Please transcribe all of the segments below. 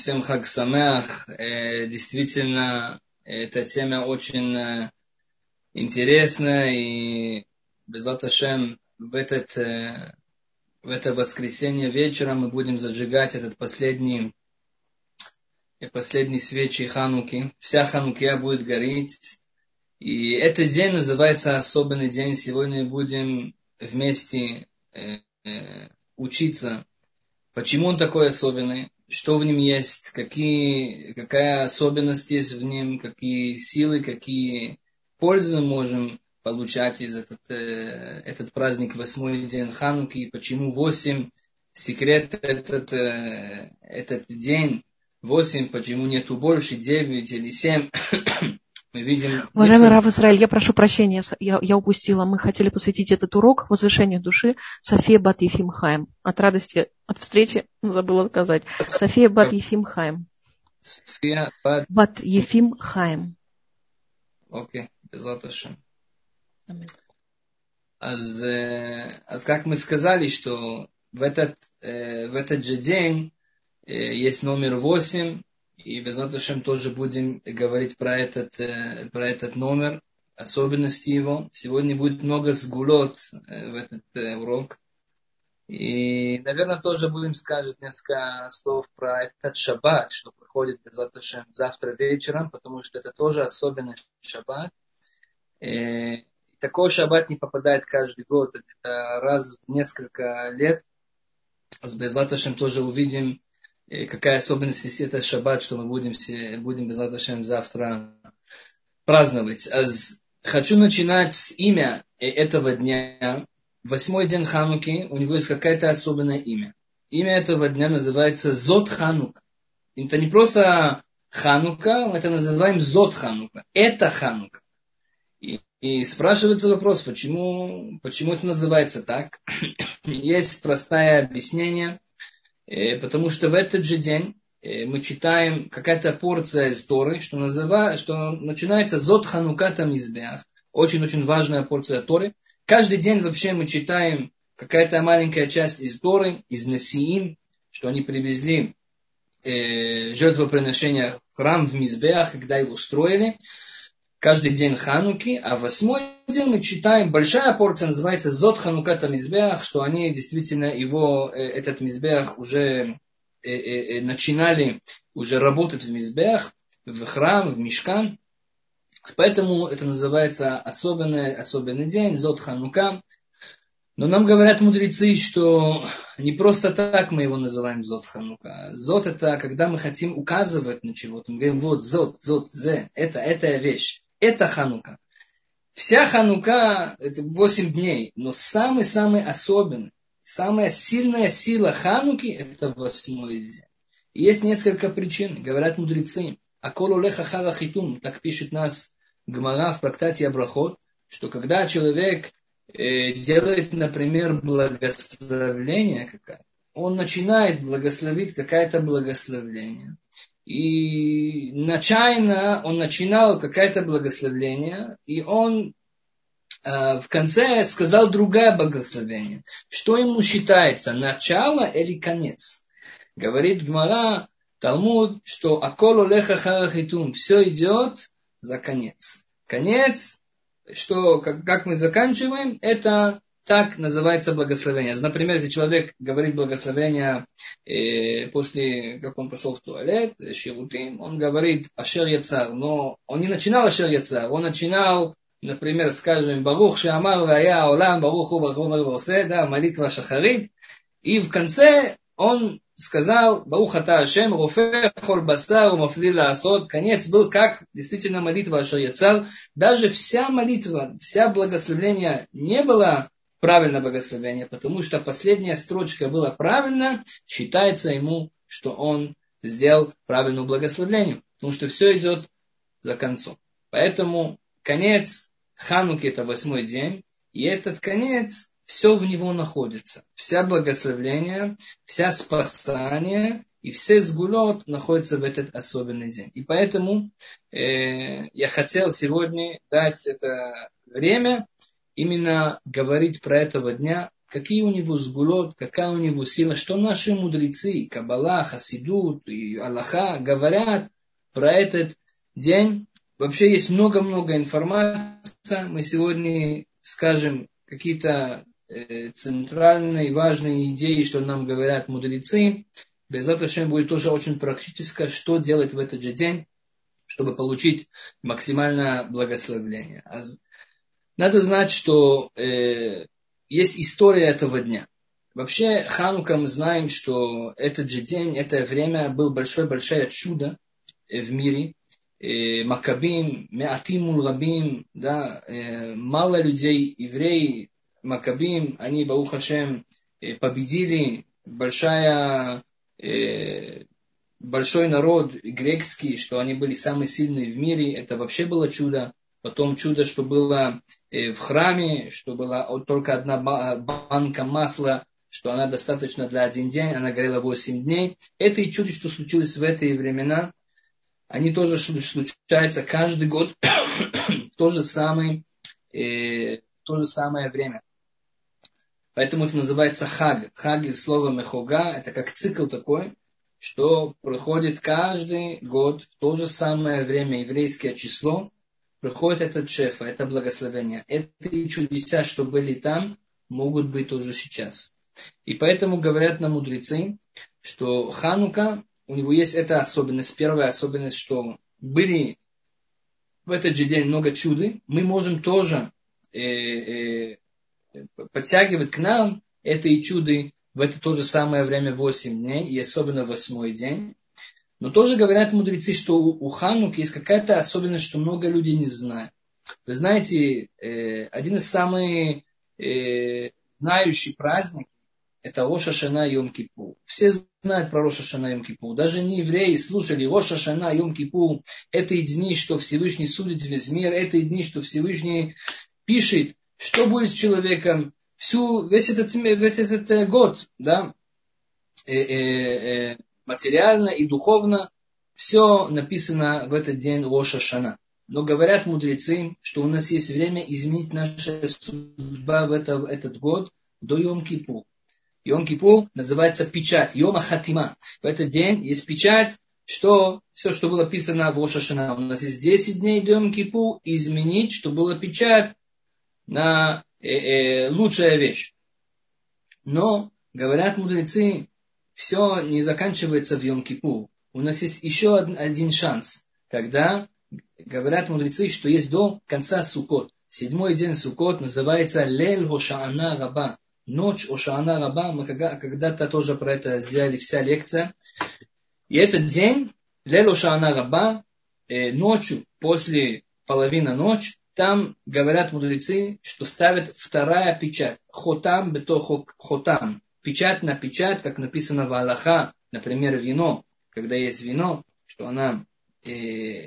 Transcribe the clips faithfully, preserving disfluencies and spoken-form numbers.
Всем хаг самеах. Действительно, эта тема очень интересная, и безат Ашем в, этот, в это воскресенье вечером мы будем зажигать этот последний, последний свечи Хануки. Вся Ханукия будет гореть. И этот день называется особенный день. Сегодня будем вместе э, э, учиться, почему он такой особенный, что в нем есть, какие, какая особенность есть в нем, какие силы, какие пользы мы можем получать из этот, э, этот праздник, восьмой день Хануки, и почему восемь, секрет этот, э, этот день, восемь, почему нету больше, девять или семь. Мы видим... Уважаемый Рав Исраэль, я прошу прощения, я, я упустила. Мы хотели посвятить этот урок возвышению души София бат Ефим Хаим. От радости, от встречи, забыла сказать. София бат Ефим Хаим. София бат... бат Ефим Хаим. Окей, безат Ашем. Аз, аз как мы сказали, что в этот, э, в этот же день э, есть номер восемь, и безат Ашем тоже будем говорить про этот, э, про этот номер, особенности его. Сегодня будет много сгулот э, в этот э, урок. И, наверное, тоже будем сказать несколько слов про этот шаббат, что проходит безат Ашем завтра вечером, потому что это тоже особенный шаббат. Э, такой шаббат не попадает каждый год, это раз в несколько лет. С безат Ашем тоже увидим, какая особенность есть это шаббат, что мы будем, все, будем безат Ашем завтра праздновать. Аз хочу начинать с имя этого дня. Восьмой день Хануки, у него есть какое-то особенное имя. Имя этого дня называется Зот Ханука. Это не просто Ханука, мы это называем Зот Ханука. Это Ханука. И, и спрашивается вопрос, почему, почему это называется так. Есть простое объяснение. Потому что в этот же день мы читаем какая-то порция из Торы, что, называет, что начинается Зот Ханука Тамизбеах. Очень-очень важная порция Торы. Каждый день вообще мы читаем какая-то маленькая часть из Торы, из Насиим, что они привезли э, жертвоприношение в храм в Мизбеах, когда его строили. Каждый день Хануки, а восьмой день мы читаем, большая порция называется Зот Хануката Мизбеах, что они действительно его, этот Мизбеах уже э, э, начинали уже работать в Мизбеах, в храм, в Мишкан. Поэтому это называется особенный, особенный день, Зот Ханука. Но нам говорят мудрецы, что не просто так мы его называем Зот Ханука. Зот это когда мы хотим указывать на чего-то. Мы говорим, вот Зот, Зот, Зе, это, это вещь. Это Ханука. Вся Ханука это восемь дней, но самый-самый особенный, самая сильная сила Хануки это восьмой день. И есть несколько причин, говорят мудрецы. Акол олех ахар ахитум, так пишет нас Гмара в трактате Абрахот, что когда человек э, делает, например, благословление какое-то, он начинает благословить какое-то благословление. И начально он начинал какое-то благословение, и он э, в конце сказал другое благословение. Что ему считается, начало или конец? Говорит Гмара, Талмуд, что акол олех ахар ахитум, все идет за конец. Конец, что, как, как мы заканчиваем, это так называется благословение. Например, если человек говорит благословение э, после, как он пошел в туалет, ширутим, он говорит ашер яцар, но он не начинал ашер яцар, он начинал, например, скажем, барух шеамар вая олам, барух у барух васе, да, молитва шахарит, и в конце он сказал, барух ата Ашем, рофе хол басар, умафли лаасот, конец был как действительно молитва ашер яцар. Даже вся молитва, вся благословение не было правильное благословение, потому что последняя строчка была правильно, считается ему, что он сделал правильное благословение, потому что все идет за концом. Поэтому конец Хануки это восьмой день, и этот конец, все в него находится. Вся благословение, вся спасание и все сгулот находятся в этот особенный день. И поэтому э, я хотел сегодня дать это время, именно говорить про этого дня, какие у него сгулот, какая у него сила, что наши мудрецы, Каббала, Хасидут и Аллаха говорят про этот день. Вообще есть много-много информации. Мы сегодня скажем какие-то э, центральные, важные идеи, что нам говорят мудрецы. Безат Ашем будет тоже очень практически, что делать в этот же день, чтобы получить максимальное благословение. Надо знать, что э, есть история этого дня. Вообще, Ханука мы знаем, что этот же день, это время было большое-большое чудо в мире. Э, Маккабим, Меатим мул Рабим, да, э, мало людей, евреи, Маккабим, они, Барух Ашем, э, победили, большая, э, большой народ греческий, что они были самые сильные в мире, это вообще было чудо. Потом чудо, что было в храме, что была только одна банка масла, что она достаточно для один день, она горела восемь дней. Это и чудо, что случилось в эти времена. Они тоже случаются каждый год в то же самое, э, в то же самое время. Поэтому это называется хаг. Хаг из слова мехога, это как цикл такой, что проходит каждый год в то же самое время, еврейское число, приходит этот шефа, это благословение. Эти чудеса, что были там, могут быть тоже сейчас. И поэтому говорят нам мудрецы, что Ханука, у него есть эта особенность, первая особенность, что были в этот же день много чудес, мы можем тоже э, э, подтягивать к нам эти чуды в это то же самое время восемь дней, и особенно восьмой день. Но тоже говорят мудрецы, что у Хануки есть какая-то особенность, что много людей не знают. Вы знаете, один из самых знающих праздников это Рош ха-Шана и Йом-Кипур. Все знают про Рош ха-Шана и Йом-Кипур. Даже не евреи слушали Рош ха-Шана и Йом-Кипур. Это и дни, что Всевышний судит весь мир. Это и дни, что Всевышний пишет, что будет с человеком всю, весь, этот, весь этот год. Да? Э, э, э, материально и духовно, все написано в этот день Рош ха-Шана. Но говорят мудрецы, что у нас есть время изменить нашу судьбу в, это, в этот год до Йом-Кипур. Йом-Кипур называется печать, Йом-Хатима. В этот день есть печать, что все, что было писано в Рош ха-Шана. У нас есть десять дней до Йом-Кипур, изменить, что была печать на э, э, лучшая вещь. Но, говорят мудрецы, все не заканчивается в Йом-Кипур. У нас есть еще один шанс, когда говорят мудрецы, что есть до конца Суккот. Седьмой день Суккот называется Лель Хошаана Раба. Ночь Хошаана Раба. Мы когда-то тоже про это сделали вся лекция. И этот день, Лель Хошаана Раба, ночью, после половины ночи, там говорят мудрецы, что ставят вторая печать. Хотам бето хотам. Печать на печать, как написано в Аллаха, например, вино, когда есть вино, что она э,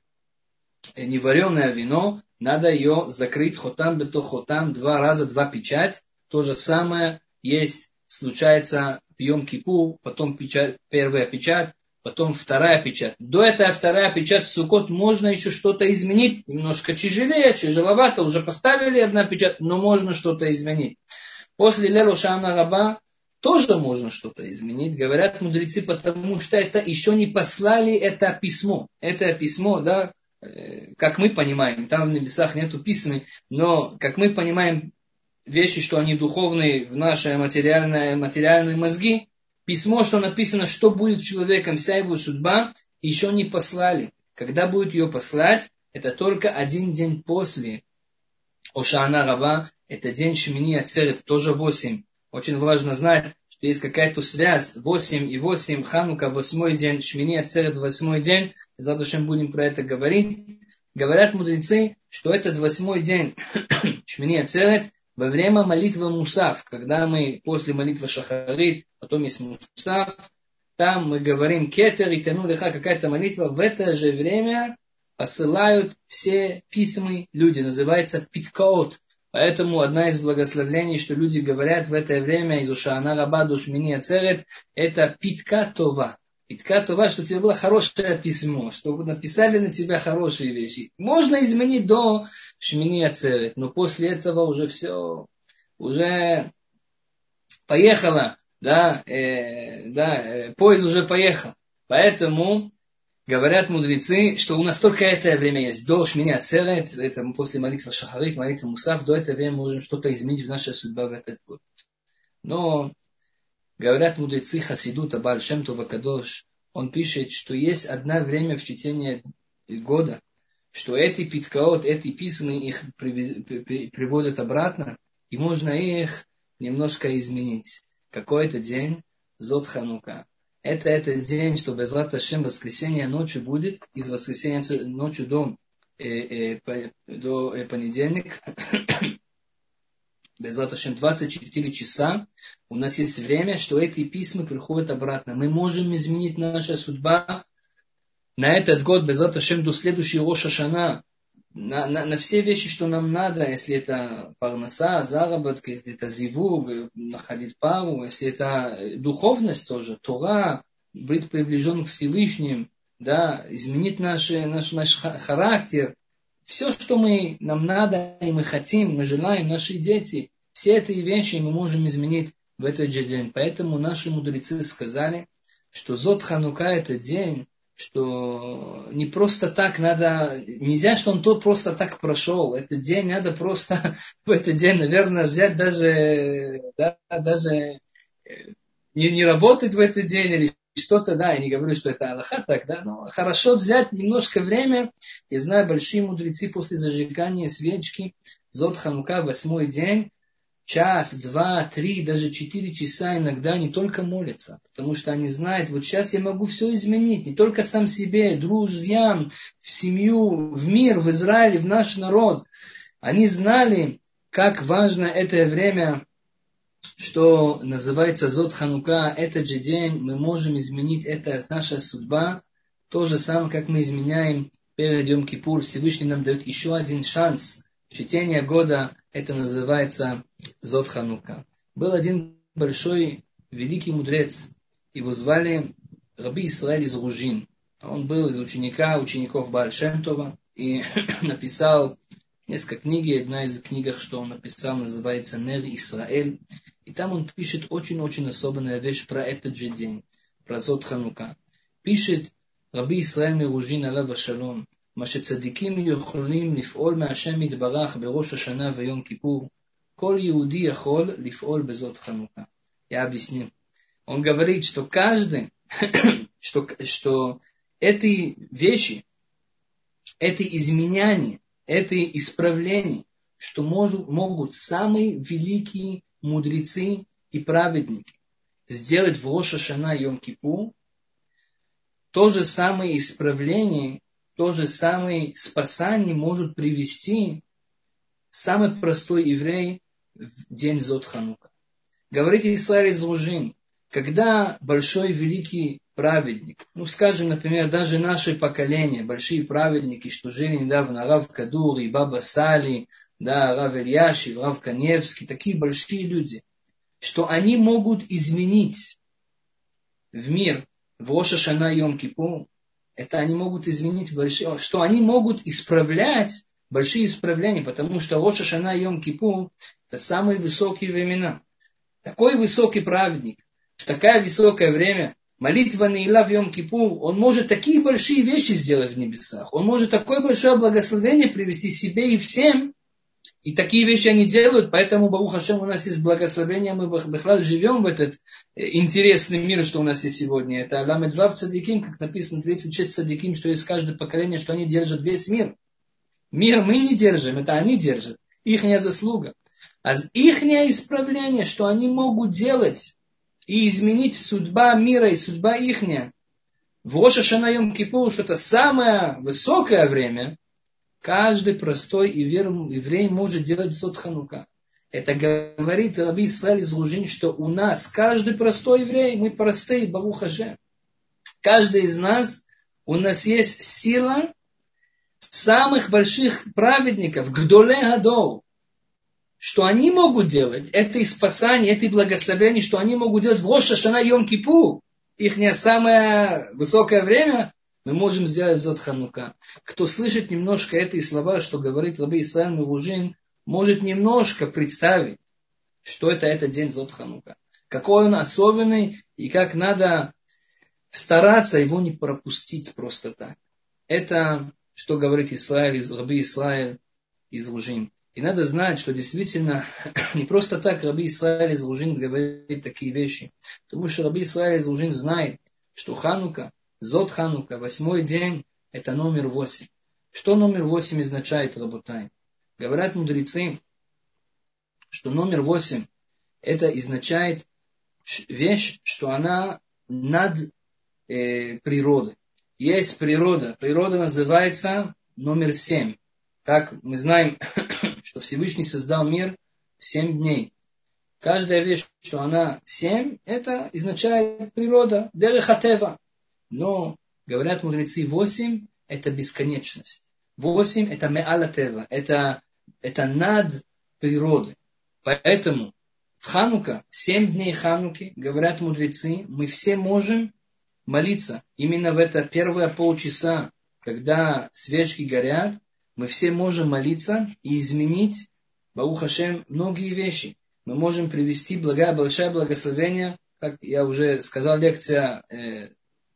не вареное вино, надо ее закрыть хотам бето хотам, два раза, два печать. То же самое есть, случается в Йом-Кипур, потом печать, первая печать, потом вторая печать. До этой вторая печать в Суккот можно еще что-то изменить, немножко тяжелее, тяжеловато, уже поставили одна печать, но можно что-то изменить. После Лель Хошаана Раба тоже можно что-то изменить, говорят мудрецы, потому что это еще не послали это письмо. Это письмо, да, как мы понимаем, там в небесах нету письма, но как мы понимаем вещи, что они духовные в наши материальные, материальные мозги, письмо, что написано, что будет с человеком, вся его судьба, еще не послали. Когда будет ее послать, это только один день после Хошаана Раба, это день Шмини Ацерет, тоже восемь. Очень важно знать, что есть какая-то связь. восемь и восемь, Ханука, восьмой день, Шмини Ацерет, восьмой день. Завтра будем про это говорить. Говорят мудрецы, что этот восьмой день, Шмини Ацерет, во время молитвы Мусав, когда мы после молитвы Шахарит, потом есть Мусав, там мы говорим Кетер и Тану Леха, какая-то молитва, в это же время посылают все письма люди, называется Питкаот. Поэтому одна из благословений, что люди говорят в это время из Хошаана Раба до Шмини Ацерет, это Питка Това. Питка Това, что у тебя было хорошее письмо, что написали на тебя хорошие вещи. Можно изменить до Шмини Ацерет, но после этого уже все, уже поехала, да, э, да, э, поезд уже поехал. Поэтому говорят мудрецы, что у нас только это время есть. До Шмини Ацерет, это после молитвы Шахарит, молитвы Мусав, до этого времени мы можем что-то изменить в нашей судьбе в этот год. Но говорят мудрецы Хасидута, Бааль Шем Тов Акадош, он пишет, что есть одно время в течение года, что эти питкаот, эти письма, их привозят обратно, и можно их немножко изменить. Какой-то день, Зот Ханука. Это этот день, что Безрат Ашем воскресенье ночью будет, из воскресенья ночью до, э, э, до э, понедельника, Безрат Ашем двадцать четыре часа, у нас есть время, что эти письма приходят обратно. Мы можем изменить нашу судьбу на этот год, Безрат Ашем, до следующего Рош ха-Шана, на, на, на все вещи, что нам надо, если это парнаса, заработки, если это зивуг, находить пару, если это духовность тоже, Тора, быть приближен к Всевышним, да, изменить наш, наш, наш характер, все, что мы, нам надо, и мы хотим, мы желаем, наши дети, все эти вещи мы можем изменить в этот же день. Поэтому наши мудрецы сказали, что Зот Ханука это день, что не просто так надо, нельзя, что он то просто так прошел. Этот день надо просто в этот день, наверное, взять даже, да, даже не, не работать в этот день или что-то, да, я не говорю, что это алаха так, да, но хорошо взять немножко время. Я знаю, большие мудрецы после зажигания свечки, Зот Ханука, восьмой день, час, два, три, даже четыре часа иногда не только молятся, потому что они знают, вот сейчас я могу все изменить, не только сам себе, друзьям, в семью, в мир, в Израиле, в наш народ. Они знали, как важно это время, что называется Зот Ханука, этот же день мы можем изменить, это наша судьба, то же самое, как мы изменяем перед Йом Кипур. Всевышний нам дает еще один шанс. В течение года это называется Зот Ханука. Был один большой, великий мудрец, его звали Раби Исраэль из Ружин. Он был из ученика, учеников Бааль Шем Това, и написал несколько книг. Одна из книг, что он написал, называется Нер Исраэль. И там он пишет очень-очень особенную вещь про этот же день, про Зот Ханука. Пишет Раби Исраэль מרוז'ין עליו השלום, מה שצדיקים יכולים לפעול מהשם יתברך בראש השנה ויום כיפור, כל יהודי יכול לפעול בזאת חנוכה. Я объясню. Он говорит, что каждый, что, что эти вещи, эти изменения, эти исправления, что может, могут самые великие мудрецы и праведники сделать в Рош ха-Шана и Йом Кипур, то же самое исправление, то же самое спасание может привести самый простой еврей в день Зот Ханука. Говорит Исраэль из Ружин, когда большой великий праведник, ну скажем, например, даже наше поколение, большие праведники, что жили недавно, Рав Кадур и Баба Сали, да, Рав Ильяшев, Рав Каневский, такие большие люди, что они могут изменить в мир в Рош ха-Шана и Йом Кипур, это они могут изменить большие, что они могут исправлять большие исправления, потому что Рош ха-Шана и Йом Кипур это самые высокие времена. Такой высокий праведник, в такое высокое время, молитва Неила в Йом Кипур, он может такие большие вещи сделать в небесах, он может такое большое благословение привести себе и всем. И такие вещи они делают, поэтому, Барух Ашем, у нас есть благословение, мы бахлаль живем в этот интересный мир, что у нас есть сегодня. Это Ламед Вав Цадиким, как написано, тридцать шесть Цадиким, что есть каждое поколение, что они держат весь мир. Мир мы не держим, это они держат. Ихняя заслуга. А ихнее исправление, что они могут делать и изменить судьба мира и судьба ихняя. В Рош ха-Шана и Йом Кипур, что это самое высокое время, каждый простой еврей может делать Зот Ханука. Это говорит Раби Исраэль из Ружин, что у нас каждый простой еврей, мы простые, Барух Ашем. Каждый из нас, у нас есть сила самых больших праведников, Гдоле Гадол, что они могут делать, это и спасание, это и благословение, что они могут делать в Рош ха-Шана и Йом Кипур, ихнее самое высокое время, мы можем сделать Зот Ханука. Кто слышит немножко эти слова, что говорит Раби Исраэль миружин, может немножко представить, что это этот день Зот Ханука. какой он особенный, и как надо стараться его не пропустить просто так. Это, что говорит Исраиль, Раби Исраиль из Лужин. И надо знать, что действительно не просто так Раби Исраиль из Лужин говорит такие вещи. Потому что Раби Исраиль из Лужин знает, что Ханука, Зод Ханука, восьмой день, это номер восемь. Что номер восемь означает, Рабутай? Говорят мудрецы, что номер восемь, это означает вещь, что она над э, природой. Есть природа. Природа называется номер семь. Как мы знаем, что Всевышний создал мир в семь дней. Каждая вещь, что она семь, это означает природа, дерехатева. Но, говорят мудрецы, восемь это бесконечность. восемь это меалатева, это, это над природой. Поэтому в Ханука, семь дней Хануки, говорят мудрецы, мы все можем молиться. Именно в это первое полчаса, когда свечки горят, мы все можем молиться и изменить, Барух Ашем, многие вещи. Мы можем привести благо, большое благословение, как я уже сказал, лекция, э,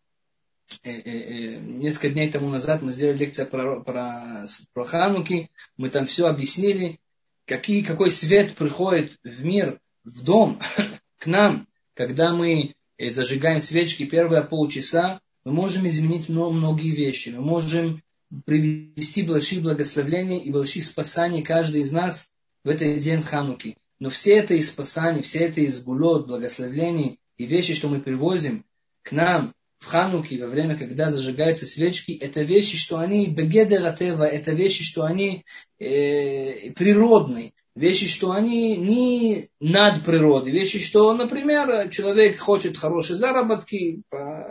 э, э, несколько дней тому назад мы сделали лекцию про, про, про Хануки, мы там все объяснили, какие, какой свет приходит в мир, в дом, к нам, когда мы зажигаем свечки первые полчаса, мы можем изменить многие вещи, мы можем привести большие благословения и большие спасания каждый из нас в этот день Хануки. Но все это из спасаний, все это из гулот, благословений и вещи, что мы привозим к нам в Хануки во время, когда зажигаются свечки, это вещи, что они бегедератева, это вещи, что они э, природные, вещи, что они не над природой, вещи, что, например, человек хочет хорошие заработки,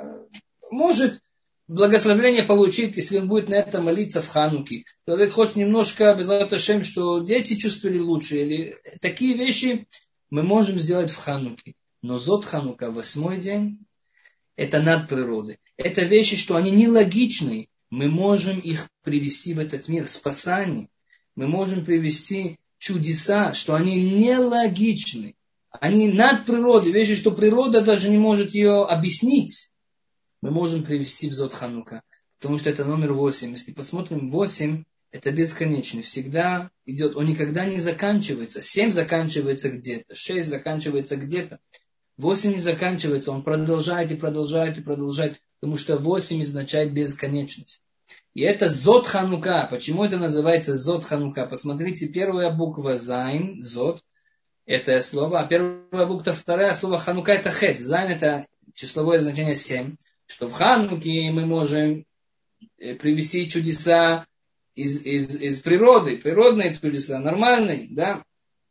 может благословение получить, если он будет на это молиться в Хануке. Человек хочет немножко, безусловно, Ашем, что дети чувствовали лучше. Или такие вещи мы можем сделать в Хануке. Но Зод Ханука, восьмой день, это над природой. Это вещи, что они нелогичны. Мы можем их привести в этот мир, спасание. Мы можем привести чудеса, что они нелогичны. Они над природой, вещи, что природа даже не может ее объяснить. Мы можем привести в Зод Ханука, потому что это номер восемь. Если посмотрим, восемь это бесконечно. Всегда идет, он никогда не заканчивается. семь заканчивается где-то, шесть заканчивается где-то. восемь не заканчивается, он продолжает и продолжает и продолжает, потому что восемь означает бесконечность. И это Зод Ханука. Почему это называется Зод Ханука? Посмотрите, первая буква Зайн, Зод, это слово, а первая буква, вторая слово Ханука это Хет. Зайн это числовое значение семь. Что в Хануке мы можем привести чудеса из, из, из природы, природные чудеса, нормальные, да.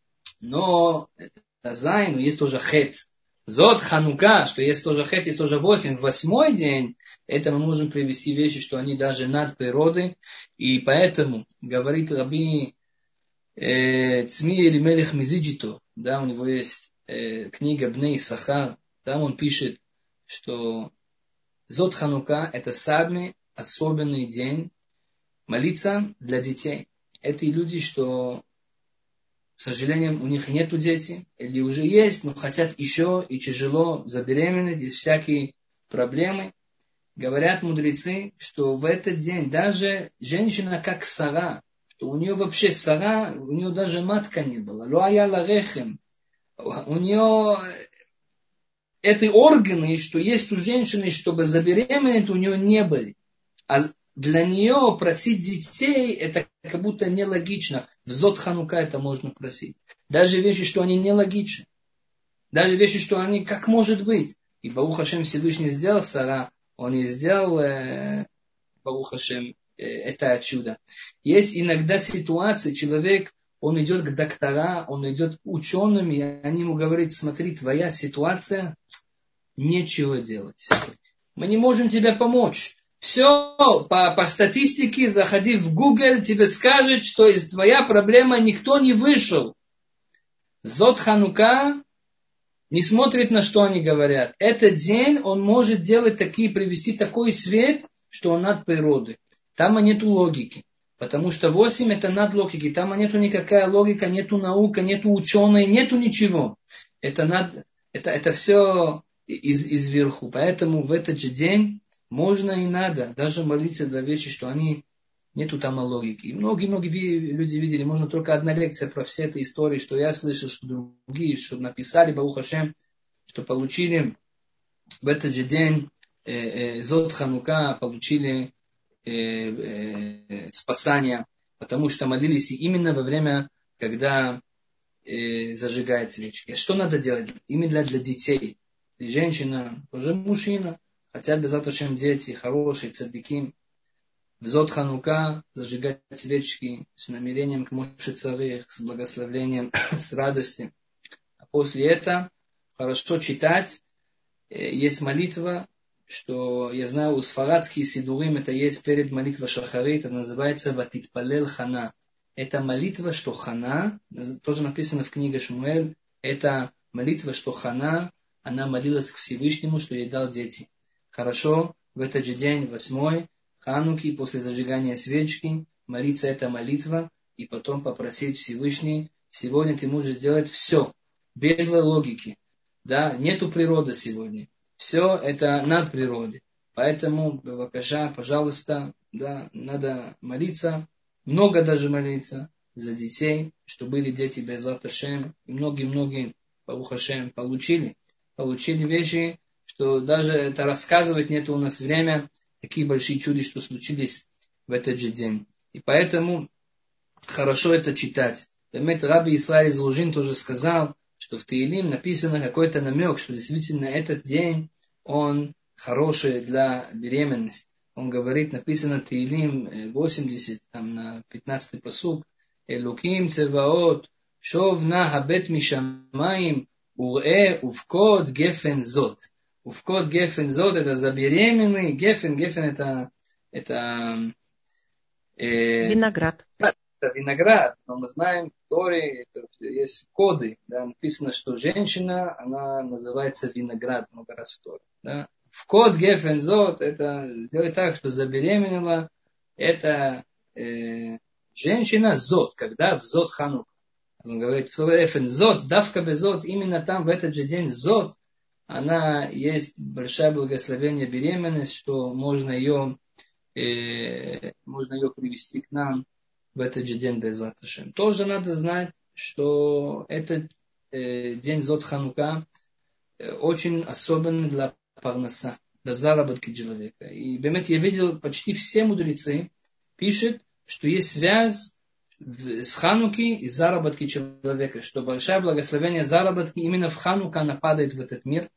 Но это Зайн, но есть тоже Хет. Зод Ханука, что есть тоже Хет, есть тоже восемь. В восьмой день, это мы можем привести вещи, что они даже над природой. И поэтому, говорит Раби э, Цми Элимелех Мизиджито, да, у него есть э, книга Бней Сахар, там он пишет, что Зод Ханука это самый особенный день молиться для детей. Это и люди, что, к сожалению, у них нету детей, или уже есть, но хотят еще, и тяжело забеременеть, есть всякие проблемы. Говорят мудрецы, что в этот день даже женщина как Сара, что у нее вообще Сара, у нее даже матка не было, луая ларехем, у нее эти органы, что есть у женщины, чтобы забеременеть, у нее не были. А для нее просить детей, это как будто нелогично. В Зод Ханука это можно просить. Даже вещи, что они нелогичны. Даже вещи, что они, как может быть. И Барух Ашем Всевышний сделал Сара, он и сделал, э, Барух Ашем, э, это чудо. Есть иногда ситуации, человек, он идет к докторам, он идет к ученым, и они ему говорят, смотри, твоя ситуация, нечего делать. Мы не можем тебе помочь. Все, по, по статистике, заходи в Google, тебе скажет, что из твоя проблема никто не вышел. Зод Ханука не смотрит, на что они говорят. Этот день он может делать такие, привести такой свет, что он над природой. Там нету логики. Потому что восемь это над логикой. Там нету никакая логика, нету наука, нету ученые, нету ничего. Это над, Это, это все из, изверху. Поэтому в этот же день можно и надо даже молиться до вечера, что они нету там логики. И многие-многие люди видели, можно только одна лекция про все эти истории, что я слышал, что другие, что написали, Барух Ашем, что получили в этот же день э, э, Зод Ханука, получили э, э, спасание, потому что молились именно во время, когда э, зажигает свечки. Что надо делать? Именно для детей. И женщина, уже мужчина, хотя без этого, чем дети, хорошие, цадыки. В Зод Ханука зажигать свечки с намерением к Моше Царих, с благословением, с радостью. А после этого хорошо читать. Есть молитва, что я знаю, у сфарадских сидурим это есть перед молитвой Шахарит, это называется Ватитпалел Хана. Это молитва, что Хана, тоже написано в книге Шмуэль, это молитва, что Хана, она молилась к Всевышнему, что ей дал дети. Хорошо, в этот же день, восьмой, Хануки, после зажигания свечки, молиться эта молитва, и потом попросить Всевышний, сегодня ты можешь сделать все, без логики. Да, нету природы сегодня. Все это над природой. Поэтому, бавакаша, пожалуйста, да, надо молиться, много даже молиться за детей, что были дети Бе'эзрат Ашем. И многие-многие, Барух Ашем, получили, получили вещи, что даже это рассказывать нету у нас время, такие большие чудо, что случились в этот же день. И поэтому хорошо это читать. Раби Исраиль из Лужин тоже сказал, что в Теилим написано какой-то намек, что действительно этот день, он хороший для беременности. Он говорит, написано Теилим восемьдесят, там на пятнадцатый пасук, Элуким цеваот, шовна хабет мишамаим, урэ увкод гефен зот. Увкод гефен зот, это забеременный, гефен, гефен это, это э, виноград. Это виноград, но мы знаем, в Торе есть коды, да, написано, что женщина, она называется виноград много раз в Торе. Да. В код гефензот, это сделать так, что забеременела, это э, женщина зот, когда в зот ханук. Он говорит, гефензот, давка безот, именно там в этот же день зот, она есть большое благословение беременность, что можно ее, э, можно ее привести к нам в этот же день Бе'эзрат Ашем. Тоже надо знать, что этот э, день Зод Ханука э, очень особенный для парнаса, для заработки человека. И бемет, я видел, почти все мудрецы пишут, что есть связь с Хануки и заработки человека, что большое благословение заработки именно в Ханука она падает в этот мир.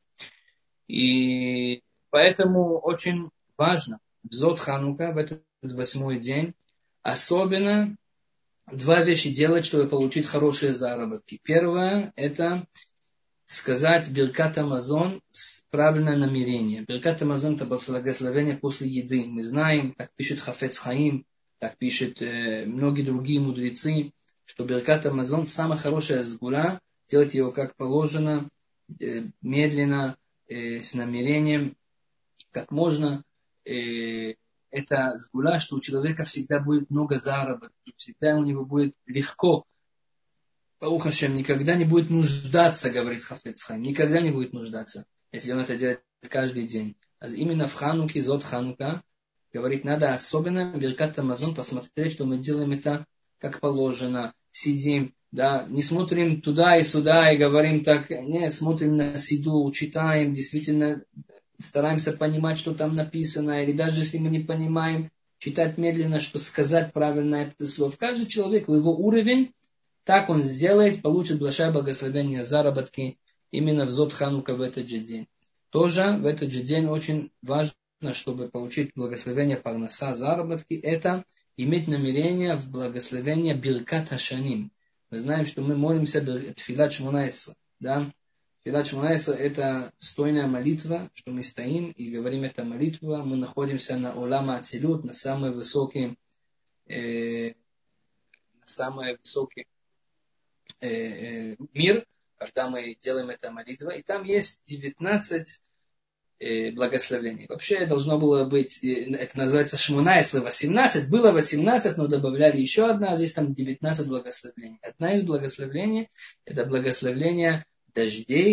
И поэтому очень важно в Зод Ханука, в этот восьмой день, особенно два вещи делать, чтобы получить хорошие заработки. Первое – это сказать Биркат Амазон с правильное намерение. Биркат Амазон – это благословение после еды. Мы знаем, как пишет Хафец Хаим, как пишут э, многие другие мудрецы, что Биркат Амазон – самая хорошая сгула, делать его как положено, э, медленно, э, с намерением, как можно. Э, Это сгула, что у человека всегда будет много заработка, всегда у него будет легко. Барух Ашем никогда не будет нуждаться, говорит Хафец Хаим, никогда не будет нуждаться, если он это делает каждый день. А именно в Хануке, Зод Ханука, говорит, надо особенно Биркат Амазон посмотреть, что мы делаем это как положено, сидим, да, не смотрим туда и сюда и говорим так, нет, смотрим на сиду, читаем, действительно стараемся понимать, что там написано, или даже если мы не понимаем, читать медленно, что сказать правильно это слово. Каждый человек, в его уровень, так он сделает, получит большое благословение, заработки именно в Зод Ханука в этот же день. Тоже в этот же день очень важно, чтобы получить благословение парнаса, заработки, это иметь намерение в благословение Биркат Ашаним. Мы знаем, что мы молимся Тфилат Шмона Эсра, да? Тфилат Шмона Эсра – это стойная молитва, что мы стоим и говорим эту молитву. Мы находимся на Олама Ацилут, на самый высокий, э, на самый высокий э, э, мир, когда мы делаем эту молитву. И там есть девятнадцать э, благословений. Вообще должно было быть, э, это называется Шмона Эсра, восемнадцать. Было восемнадцать, но добавляли еще одна, а здесь там девятнадцать благословений. Одна из благословений – это благословение дождей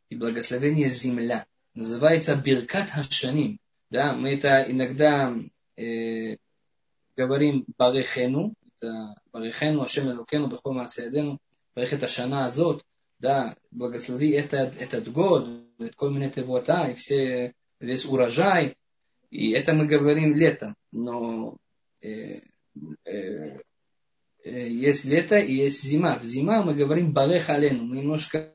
и благословение земля. Называется Биркат Хашаним. Да, мы это иногда э, говорим Барехену. Это Барехену, Ашем Элокену, Бехол Маасеядену, Барех это Шана Азот. Да, благослови этот, этот год, Коль Минет Евота, и все, весь урожай. И это мы говорим летом. Но э, э, э, есть лето и есть зима. В зима мы говорим Барех Алену. Мы немножко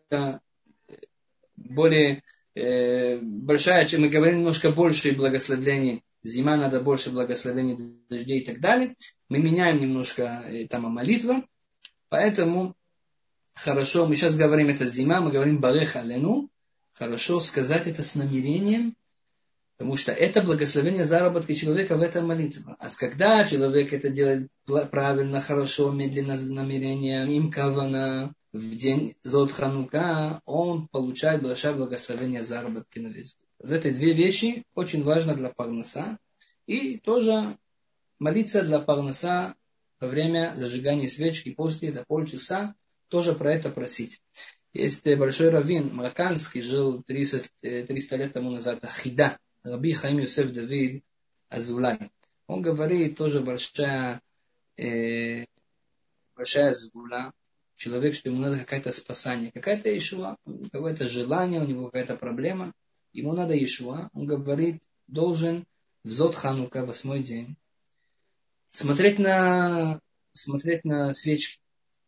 более э, большая, чем мы говорим немножко больше благословений. Зима надо больше благословений, дождей и так далее. Мы меняем немножко э, там молитва. Поэтому хорошо, мы сейчас говорим это зима, мы говорим Барех Алену. Хорошо сказать это с намерением, потому что это благословение заработка человека в этом молитва. А когда человек это делает правильно, хорошо, медленно, с намерением, им кавана, в день Зод Ханука, он получает большое благословение заработки на весь год. Это две вещи очень важны для парнаса. И тоже молиться для парнаса во время зажигания свечки после, до полчаса, тоже про это просить. Есть большой раввин, марокканский, жил триста, триста лет тому назад, Ахида, Раби Хаим Йосеф Давид Азулай. Он говорит, тоже большая, э, большая сгула. Человек, что ему надо какое-то спасание, какая-то Иешуа, какое-то желание, у него какая-то проблема, ему надо Иешуа. Он говорит, должен в Зод Ханука, восьмой день, смотреть на, смотреть на свечки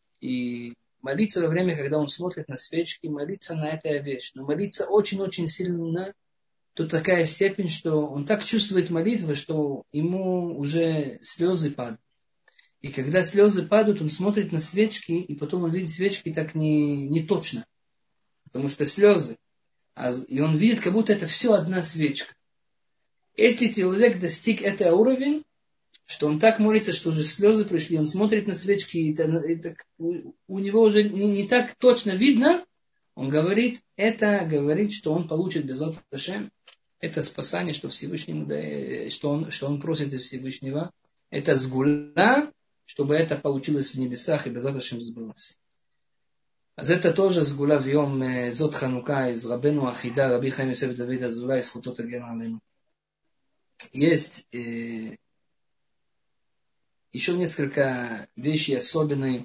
и молиться во время, когда он смотрит на свечки, молиться на эту вещь. Но молиться очень-очень сильно, тут такая степень, что он так чувствует молитву, что ему уже слезы падают. И когда слезы падают, он смотрит на свечки, и потом он видит свечки так не, не точно. Потому что слезы. И он видит, как будто это все одна свечка. Если человек достиг этого уровня, что он так молится, что уже слезы пришли, он смотрит на свечки, и это, это, у, у него уже не, не так точно видно, он говорит, это говорит, что он получит безот Хашем. Это спасание, что Всевышнему, да, что, он, что он просит из Всевышнего. Это сгула, чтобы это получилось в небесах и безот Хашем сбылось. А это тоже сгула в йом Зод Ханука из Рабену Ахида, Раби Хаим Йосеф Давид Азулай, из Хутот Аген Алейну. Есть э, еще несколько вещей особенные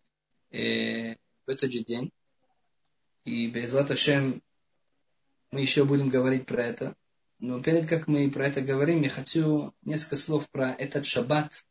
э, в этот же день. И безот Хашем мы еще будем говорить про это. Но перед как мы про это говорим, я хочу несколько слов про этот шаббат,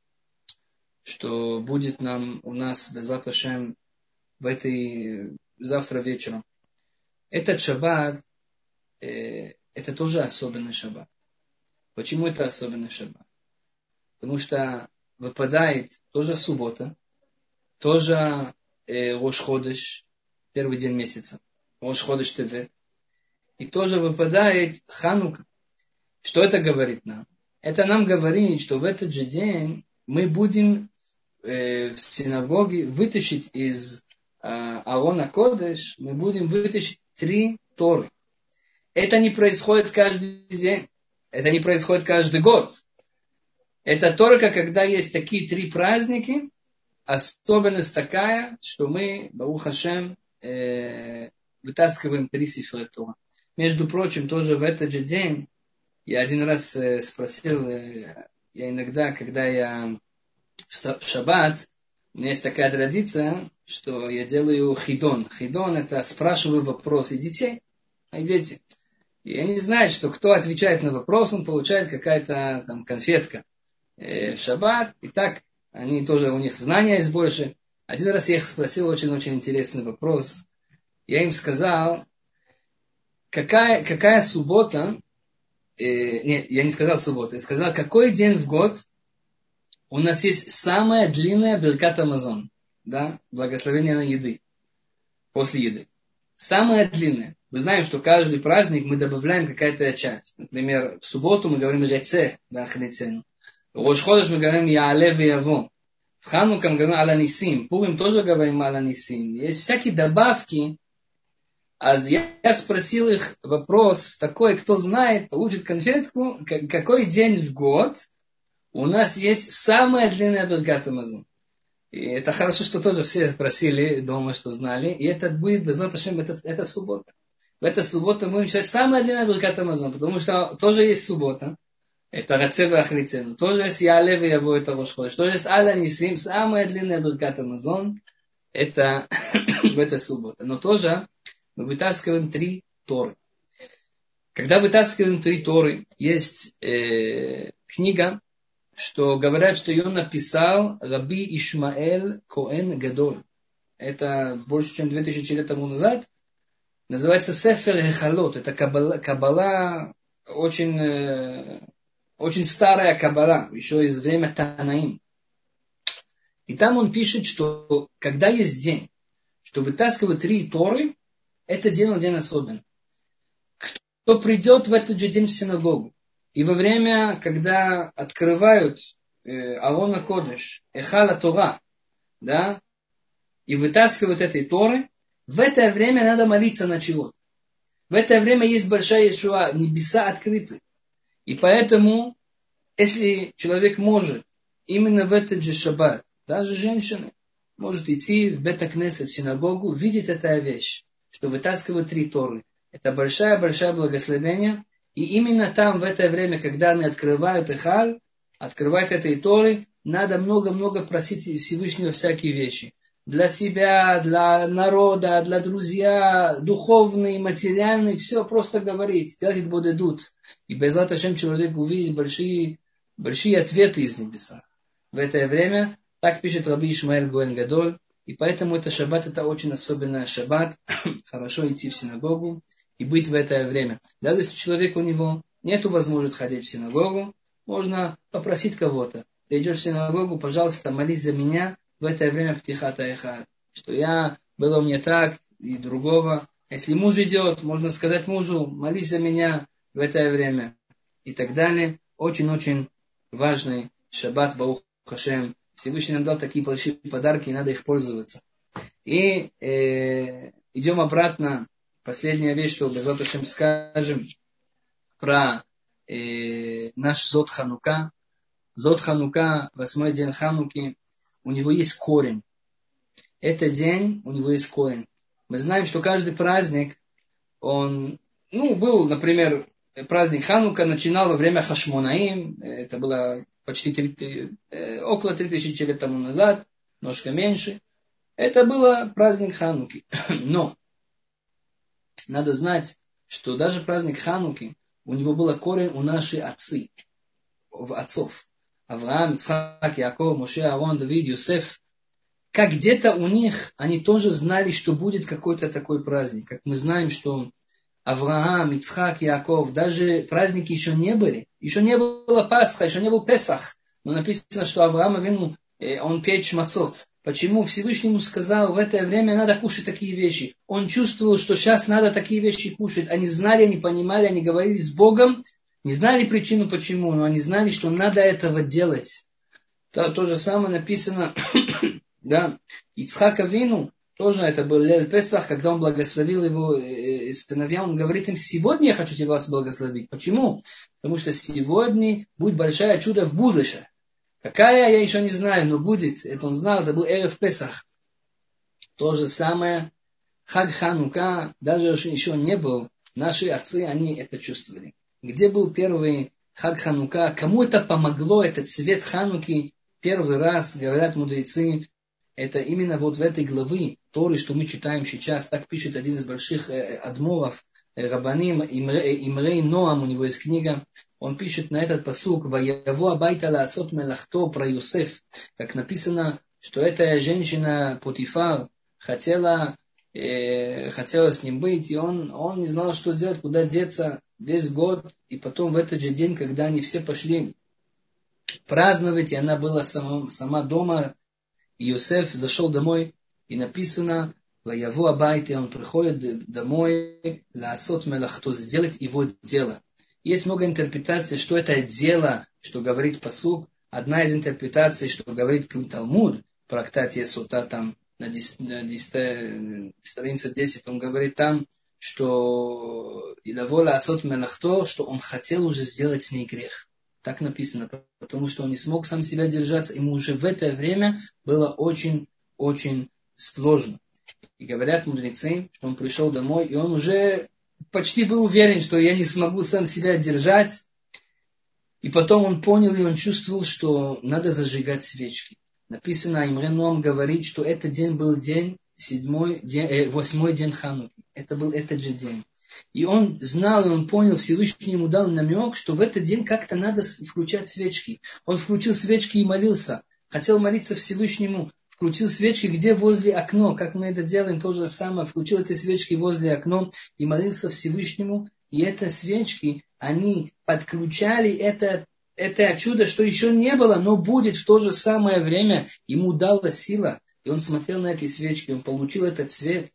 что будет нам у нас безот Хашем в этой завтра вечером. Этот шаббат э, это тоже особенный шаббат. Почему это особенный шаббат? Потому что выпадает тоже суббота, тоже э, Рош Ходеш, первый день месяца, Рош Ходеш Тевет, и тоже выпадает Ханука. Что это говорит нам? Это нам говорит, что в этот же день мы будем э, в синагоге вытащить из э, Аарона Кодеш, мы будем вытащить три Торы. Это не происходит каждый день. Это не происходит каждый год. Это только когда есть такие три праздники, особенность такая, что мы, Барух Хашем, э, вытаскиваем три сифрей Тора. Между прочим, тоже в этот же день, я один раз э, спросил, э, я иногда, когда я в шаббат, у меня есть такая традиция, что я делаю хидон. Хидон это спрашиваю вопросы детей, а дети. И они знают, что кто отвечает на вопрос, он получает какая-то там конфетка э, в шаббат. И так, они тоже, у них знания есть больше. Один раз я их спросил очень-очень интересный вопрос. Я им сказал, какая, какая суббота, э, нет, я не сказал суббота, я сказал, какой день в год у нас есть самая длинная Биркат Амазон, да, благословение на еды, после еды. Самая длинная. Мы знаем, что каждый праздник мы добавляем какая-то часть. Например, в субботу мы говорим «реце», да, «хлецену». В Рош Ходеш мы говорим «яале веяво». В Ханука мы говорим «аланисим». В Пурим тоже говорим «аланисим». Есть всякие добавки. А я, я спросил их вопрос такой, кто знает, получит конфетку, какой день в год у нас есть самая длинная Биркат Амазон. И это хорошо, что тоже все спросили дома, что знали. И это будет, безот Хашем, это, это суббота. в эту субботу мы будем читать самая длинная Беркат Хамазон, потому что тоже есть суббота. Это Рацев и Ахрицену. Тоже есть Ялев и Яво, это Рош Ходеш. Тоже есть Аля Нисим, самая длинная Беркат Хамазон. Это в этой субботе. Но тоже мы вытаскиваем три Торы. Когда вытаскиваем три Торы, есть э, книга, что говорят, что ее написал Раби Ишмаэль Коэн Гадоль. Это больше, чем две тысячи лет тому назад. Называется Сефер Хехалот. Это Каббала, Каббала очень, э, очень старая Каббала, еще из времени Танаим. И там он пишет, что когда есть день, что вытаскивают три Торы, это день, он день особенный. Кто придет в этот же день в синагогу, и во время, когда открывают э, Арон Кодеш, Эхала Тора, да, и вытаскивают этой Торы, в это время надо молиться на чего-то. В это время есть большая Ешуа, небеса открыты. И поэтому, если человек может именно в этот же шаббат, даже женщина может идти в Бет-Кнесет, в синагогу, видеть эту вещь, что вытаскивают три Торы. Это большое-большое благословение. И именно там, в это время, когда они открывают Эхаль, открывают этой Торы, надо много-много просить Всевышнего всякие вещи. Для себя, для народа, для друзья, духовные, материальные, все просто говорить, делать будут. И без этого человек увидит большие, большие ответы из небеса. В это время, так пишет Раби Ишмаэль Коэн Гадоль, и поэтому это шаббат, это очень особенный шаббат. Хорошо идти в синагогу и быть в это время. Даже если человек у него нет возможности ходить в синагогу, можно попросить кого-то. Придешь в синагогу, пожалуйста, молись за меня в это время птихата эхад. Что я, было мне так и другого. Если муж идет, можно сказать мужу, молись за меня в это время. И так далее. Очень-очень важный шаббат, Барух Хашем. Всевышний нам дал такие большие подарки, и надо их пользоваться. И э, идем обратно. Последняя вещь, что без этого скажем про э, наш Зод Ханука. Зод Ханука, восьмой день Хануки, у него есть корень. Этот день, у него есть корень. Мы знаем, что каждый праздник, он, ну, был, например, праздник Ханука начинал во время Хашмонаим. Это было почти три, э, около три тысячи лет тому назад, немножко меньше. Это был праздник Хануки. Но надо знать, что даже праздник Хануки, у него был корень у наших отцы, в отцов. Авраам, Ицхак, Яков, Моше, Аарон, Давид, Йосеф. Как где-то у них, они тоже знали, что будет какой-то такой праздник. Как мы знаем, что Авраам, Ицхак, Яков, даже праздники еще не были. Еще не было Пасха, еще не был Песах. Но написано, что Авраам, Авину, он печь мацот. Почему? Всевышнему сказал, в это время надо кушать такие вещи. Он чувствовал, что сейчас надо такие вещи кушать. Они знали, они понимали, они говорили с Богом. Не знали причину, почему, но они знали, что надо этого делать. То, то же самое написано, да, Ицхак Авину, тоже это был Лель Песах, когда он благословил его э, сыновья, он говорит им, сегодня я хочу тебя вас благословить. Почему? Потому что сегодня будет большое чудо в будущем. Какая, я еще не знаю, но будет. Это он знал, это был Эрев Песах. То же самое, Хаг Ханука, даже еще не был, наши отцы, они это чувствовали. Где был первый Хаг Ханука? Кому это помогло, этот цвет Хануки? Первый раз, говорят мудрецы, это именно вот в этой главе Торы, что мы читаем сейчас. Так пишет один из больших э, адморов, э, Рабаним, Имре, Имрей Ноам, у него есть книга. Он пишет на этот пасук, «Ваяву абайта лаасот мелахто» про Йосеф. Как написано, что эта женщина Потифар хотела, э, хотела с ним быть, и он, он не знал, что делать, куда деться весь год. И потом в этот же день, когда они все пошли праздновать, и она была сама, сама дома, и Йосеф зашел домой, и написано, «Ваяву абайта», он приходит домой, «лаасот мелахто», сделать его дело. Есть много интерпретаций, что это дело, что говорит пасук. Одна из интерпретаций, что говорит Талмуд, в трактате Сота, там на десятой странице десять, он говорит там, что «Илавола асот мелахто», что он хотел уже сделать с ней грех. Так написано, потому что он не смог сам себя держаться, ему уже в это время было очень-очень сложно. И говорят мудрецы, что он пришел домой, и он уже почти был уверен, что я не смогу сам себя держать. И потом он понял, и он чувствовал, что надо зажигать свечки. Написано, Имре Ноам говорит, что этот день был день, седьмой день, э, восьмой день Хануки. Это был этот же день. И он знал, и он понял, Всевышний ему дал намек, что в этот день как-то надо включать свечки. Он включил свечки и молился. Хотел молиться Всевышнему. Включил свечки, где возле окна, как мы это делаем, то же самое. Включил эти свечки возле окна и молился Всевышнему. И эти свечки, они подключали это, это чудо, что еще не было, но будет в то же самое время. Ему дала сила. И он смотрел на эти свечки, он получил этот свет.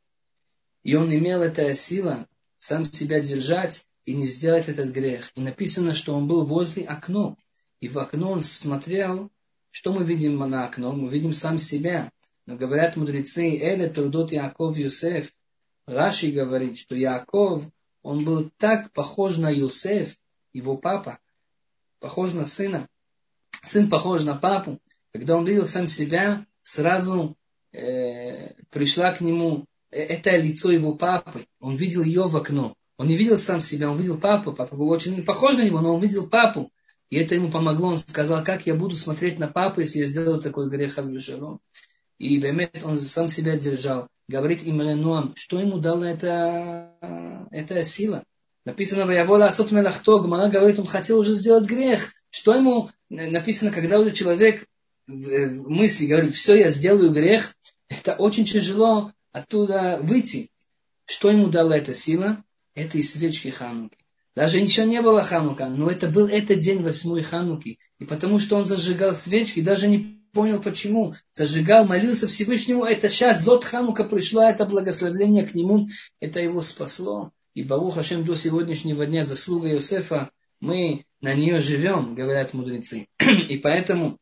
И он имел эту силу сам себя держать и не сделать этот грех. И написано, что он был возле окна. И в окно он смотрел. Что мы видим на окно? Мы видим сам себя. Но говорят мудрецы, «Эле трудот Яаков Йосеф». Раши говорит, что Яаков, он был так похож на Йосеф, его папа, похож на сына. Сын похож на папу. Когда он видел сам себя, сразу э, пришла к нему э, это лицо его папы. Он видел ее в окно. Он не видел сам себя, он видел папу. Папа был очень похож на него, но он видел папу. И это ему помогло. Он сказал, как я буду смотреть на папу, если я сделаю такой грех хас вешалом. И бемет он сам себя держал. Говорит Имре Ноам, что ему дала эта, эта сила. Написано, «Ваявола асот мелахто». Гмара говорит, он хотел уже сделать грех. Что ему написано, когда уже человек в мысли говорит, все, я сделаю грех, это очень тяжело оттуда выйти. Что ему дала эта сила? Это и свечки Хануки. Даже ничего не было Ханука, но это был этот день восьмой Хануки. И потому что он зажигал свечки, даже не понял почему. Зажигал, молился Всевышнему, это сейчас Зод Ханука пришла, это благословение к нему, это его спасло. И Барух Хашем до сегодняшнего дня заслуга Йосефа, мы на нее живем, говорят мудрецы. И поэтому,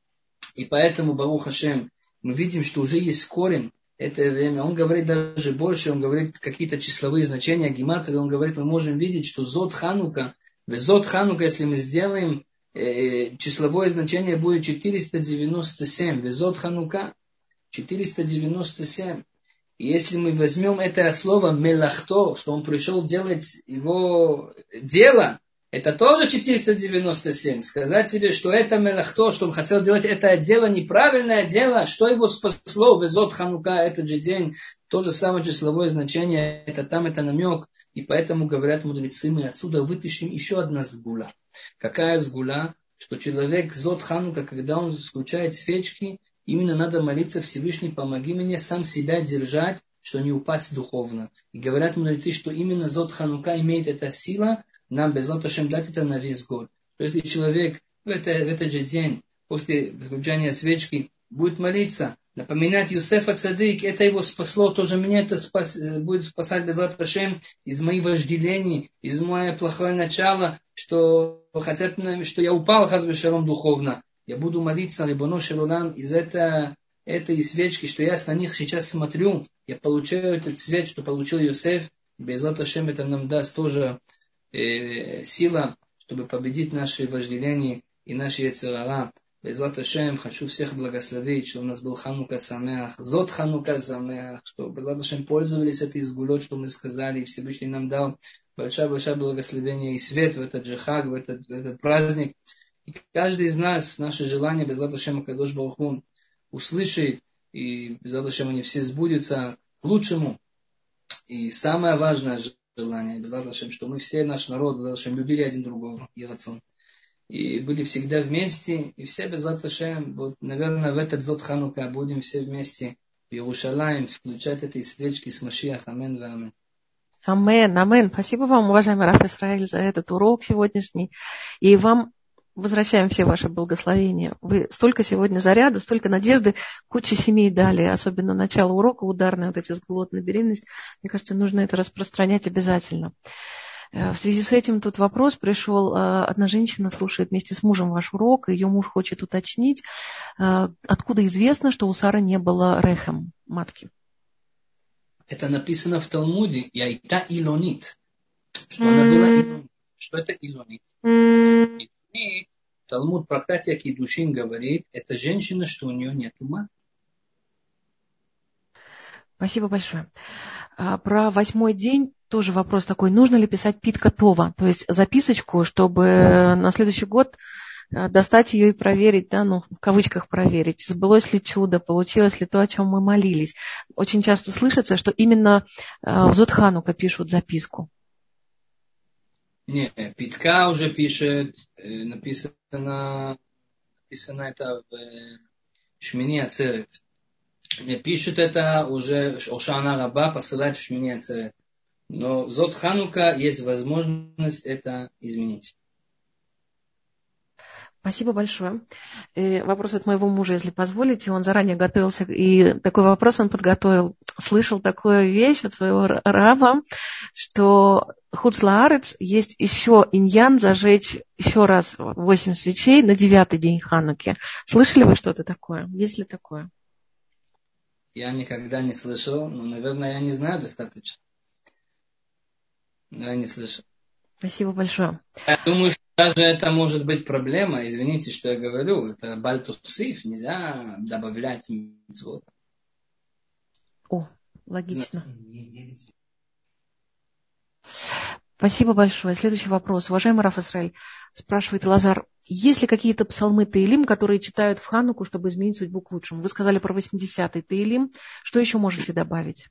и поэтому Барух Хашем, мы видим, что уже есть корень. Это время. Он говорит даже больше, он говорит какие-то числовые значения, гематрии, он говорит, мы можем видеть, что Зод Ханука, Зод Ханука, если мы сделаем, э, числовое значение будет четыреста девяносто семь, Зод Ханука, четыреста девяносто семь. И если мы возьмем это слово мелахто, что он пришел делать его дело, это тоже четыреста девяносто семь. Сказать себе, что это мелахто, что он хотел делать это дело, неправильное дело, что его спасло, везот Ханука, этот же день, то же самое числовое значение, это там, это намек. И поэтому говорят мудрецы, мы отсюда выпишем еще одна сгула. Какая сгула? Что человек, зод Ханука, когда он включает свечки, именно надо молиться Всевышний, помоги мне сам себя держать, что не упасть духовно. И говорят мудрецы, что именно зод Ханука имеет эта сила, нам безот Ашем дать это на весь год. То есть, если человек в, это, в этот же день, после включения свечки, будет молиться, напоминать Йосефа Цадык, это его спасло, тоже меня это спас, будет спасать безот Ашем из моих вожделений, из моего плохого начала, что хотят, что я упал хас вешалом духовно. Я буду молиться, Рибоно шел олам, из этого, этой свечки, что я на них сейчас смотрю, я получаю этот свет, что получил Йосеф, безот Ашем это нам даст тоже Э, сила, чтобы победить наши вожделения и наши яйцер ара. Безат Ашем, хочу всех благословить, что у нас был Ханука Самеах, Зод Ханука Самеах, что Безат Ашем пользовались этой изгулой, что мы сказали, и Всевышний нам дал большое-большое благословение и свет в этот джихаг, в этот, в этот праздник. И каждый из нас, наше желание, Безат Ашем Акадош Барух Ху, услышит, и Безат Ашем они все сбудутся к лучшему. И самое важное желание, Безат Ашем, что мы все, наш народ, Безат Ашем, любили один другого, и рацион. И были всегда вместе, и все Безат Ашем, вот, наверное, в этот Зод Ханука будем все вместе в Иерушалаим включать эти свечки с Машиах. Амен, амен. Амен, амен. Спасибо вам, уважаемый Раф Исраэль, за этот урок сегодняшний. И вам возвращаем все ваши благословения. Вы столько сегодня заряда, столько надежды, куча семей дали, особенно начало урока, ударные вот эти сгулот на беременность. Мне кажется, нужно это распространять обязательно. В связи с этим тут вопрос пришел. Одна женщина слушает вместе с мужем ваш урок, и ее муж хочет уточнить, откуда известно, что у Сары не было рехем, матки. Это написано в Талмуде, яйта илонит. Что она была илонит. Что это илонит? И Талмуд в трактате Кидушин говорит, это женщина, что у нее нет ума. Спасибо большое. Про восьмой день тоже вопрос такой. Нужно ли писать питка това, то есть записочку, чтобы на следующий год достать ее и проверить, да, ну, в кавычках проверить, сбылось ли чудо, получилось ли то, о чем мы молились. Очень часто слышится, что именно в Зот Ханука пишут записку. Не, питка уже пишет, написано, написано это в Шмини Ацерет. Пишет это уже Ошана Раба, посылает в Шмини Ацерет. Но в Зот Ханука есть возможность это изменить. Спасибо большое. И вопрос от моего мужа, если позволите. Он заранее готовился, и такой вопрос он подготовил. Слышал такую вещь от своего раба, что хуцлаарец есть еще иньян зажечь еще раз восемь свечей на девятый день Хануки. Слышали вы что-то такое? Есть ли такое? Я никогда не слышал, но, наверное, я не знаю достаточно. Но я не слышал. Спасибо большое. Я думаю, что даже это может быть проблема. Извините, что я говорю. Это бальтусиф. Нельзя добавлять мицвот. О, логично. Спасибо большое. Следующий вопрос. Уважаемый Раф Исраэль, спрашивает Лазар, есть ли какие-то псалмы Теилим, которые читают в Хануку, чтобы изменить судьбу к лучшему? Вы сказали про восьмидесятый Теилим. Что еще можете добавить?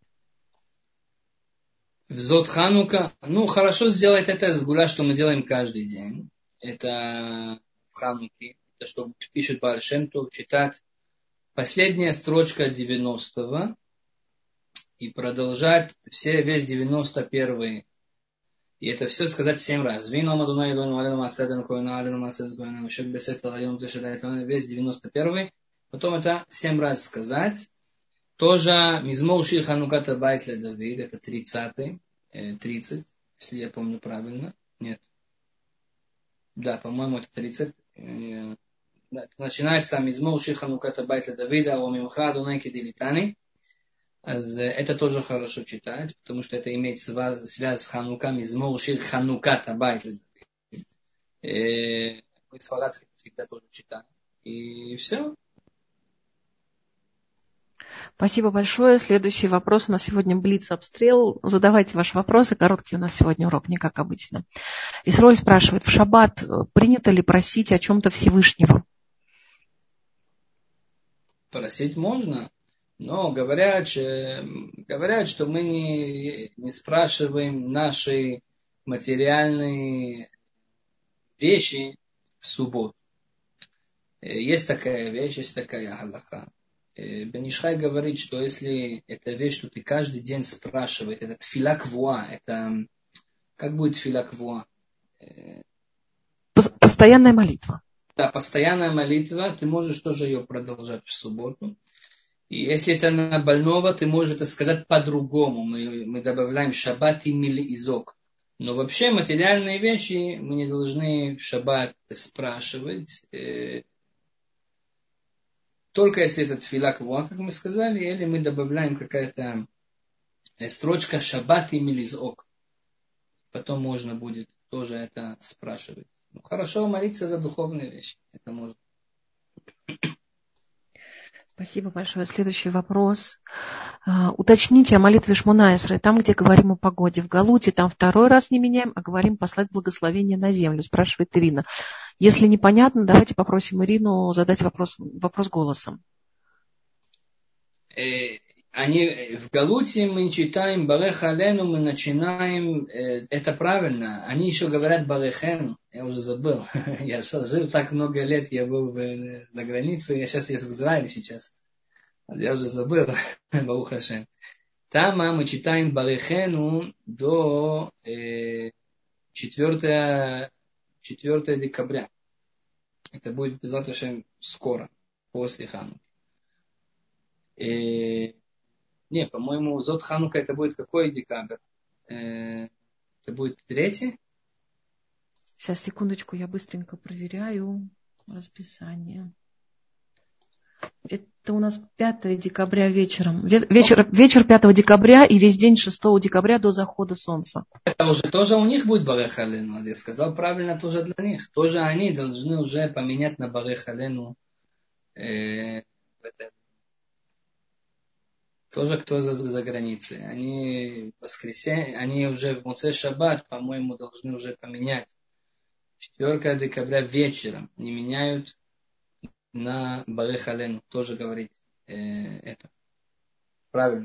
В Зот Ханука, ну, хорошо сделать это с гуля, что мы делаем каждый день. Это в Хануке. Это что пишет Бааль Шем Тов, читать последняя строчка девяностого и продолжать все, весь девяносто первый. И это все сказать семь раз. Весь девяносто первый. Потом это семь раз сказать. Тоже Мизмор Шир Ханукат Абайт ле Давид, это тридцатый, тридцать, если я помню правильно. Нет. Да, по-моему, это тридцать. Начинается Мизмор Шир Ханукат Абайт ле Давида, Омимха Адонай Кедилитани. Это тоже хорошо читать, потому что это имеет связь с Ханука, Мизмор Шир Ханукат Абайт ле Давид. Мы с Фарадским всегда тоже читаем. И все. Спасибо большое. Следующий вопрос. У нас сегодня блиц-обстрел. Задавайте ваши вопросы. Короткий у нас сегодня урок, не как обычно. Исроль спрашивает, в шаббат принято ли просить о чем-то Всевышнего? Просить можно, но говорят, говорят что мы не, не спрашиваем наши материальные вещи в субботу. Есть такая вещь, есть такая галаха. Бен Иш Хай говорит, что если это вещь, что ты каждый день спрашиваешь, это тфила квуа, это как будет тфила квуа? Постоянная молитва. Да, постоянная молитва, ты можешь тоже ее продолжать в субботу. И если это на больного, ты можешь это сказать по-другому. Мы, мы добавляем шаббат и милизок. Но вообще материальные вещи мы не должны в шаббат спрашивать. Только если это тфила квуа, как мы сказали, или мы добавляем какая-то строчка шаббат и милизок. Потом можно будет тоже это спрашивать. Ну, хорошо молиться за духовные вещи. Это можно. Спасибо большое. Следующий вопрос. А, уточните о молитве Шмона Эсрей, там, где говорим о погоде. В Галуте там второй раз не меняем, а говорим послать благословение на землю, спрашивает Ирина. Если непонятно, давайте попросим Ирину задать вопрос, вопрос голосом. Э, они, в Галуте мы читаем Барех Алену, мы начинаем, э, это правильно, они еще говорят Барехену, я уже забыл, я жил так много лет, я был в, за границей, я сейчас есть в Израиле сейчас, я уже забыл, Барух Хашем. Там мы читаем Барехену до э, четвёртого декабря. Это будет, без Хашем, скоро, после Хануки. Э, Не, по-моему, Зот Ханука это будет какой декабрь? Э, это будет третий? Сейчас, секундочку, я быстренько проверяю расписание. Это у нас пятого декабря вечером. Вечер, вечер пятого декабря и весь день шестого декабря до захода солнца. Это уже тоже у них будет Барех Алену. Я сказал правильно тоже для них. Тоже они должны уже поменять на Барех Алену. Э, Тоже кто за, за границей. Они в воскресенье, они уже в Моцей Шаббат, по-моему, должны уже поменять. четвёртого декабря вечером не меняют на Барех Алену. Тоже говорить э, это. Правильно.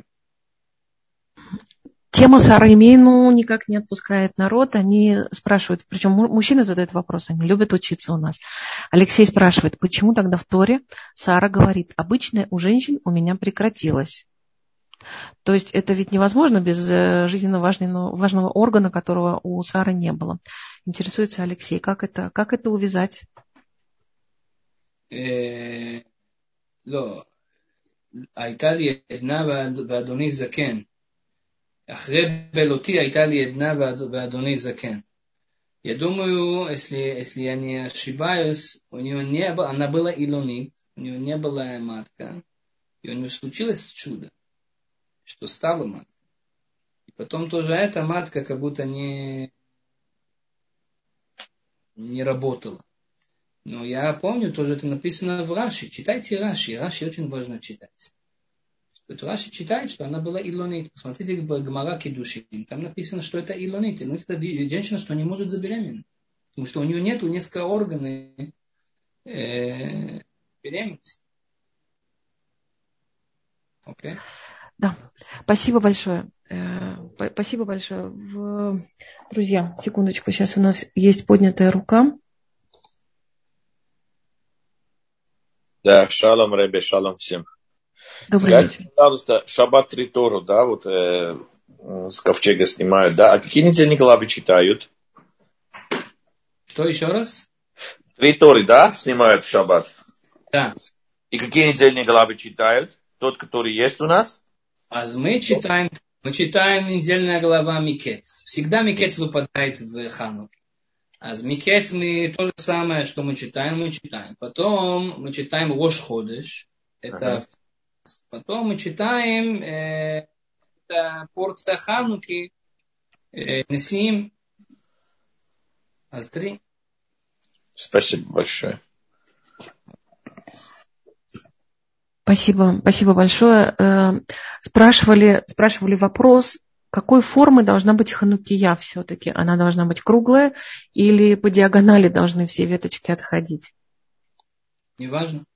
Тема Сарамину никак не отпускает народ. Они спрашивают, причем мужчины задают вопрос, они любят учиться у нас. Алексей спрашивает, почему тогда в Торе Сара говорит, обычное у женщин у меня прекратилось. То есть это ведь невозможно без жизненно важного, важного органа, которого у Сары не было. Интересуется Алексей, как это, как это увязать? לא, הייתה לי עדנה ואדוני זקן. אחרי בלותי הייתה לי עדנה ואדוני זקן. Я думаю, если, если я не ошибаюсь, у нее не было, она была илонит, у нее не была матка, и у нее случилось чудо, что стала маткой. И потом тоже эта матка как будто не, не работала. Но я помню, тоже это написано в Раши. Читайте Раши. Раши очень важно читать. Раши читает, что она была илонит. Посмотрите Гмара Кедушин. Там написано, что это илонит. Ну, это женщина, что не может забеременеть. Потому что у нее нет несколько органов э, беременности. Окей? Да, спасибо большое. Спасибо большое. Друзья, секундочку, сейчас у нас есть поднятая рука. Да, шалом, Ребе, шалом всем. Добрый Скажите, вечер. пожалуйста, шаббат три Тору, да, вот э, с ковчега снимают, да, а какие недельные главы читают? Что еще раз? Три Торы, да, снимают в шаббат? Да. И какие недельные главы читают? Тот, который есть у нас? А мы читаем, мы читаем недельная глава Микец. Всегда Микец выпадает в Хануке. А Микец мы то же самое, что мы читаем, мы читаем. Потом мы читаем Рош Ходеш. Это ага. Потом мы читаем э, это порция Хануки. Э, Несим. Аздри. Спасибо большое. Спасибо, спасибо большое. Спрашивали, спрашивали вопрос, какой формы должна быть ханукия все-таки? Она должна быть круглая или по диагонали должны все веточки отходить? Неважно.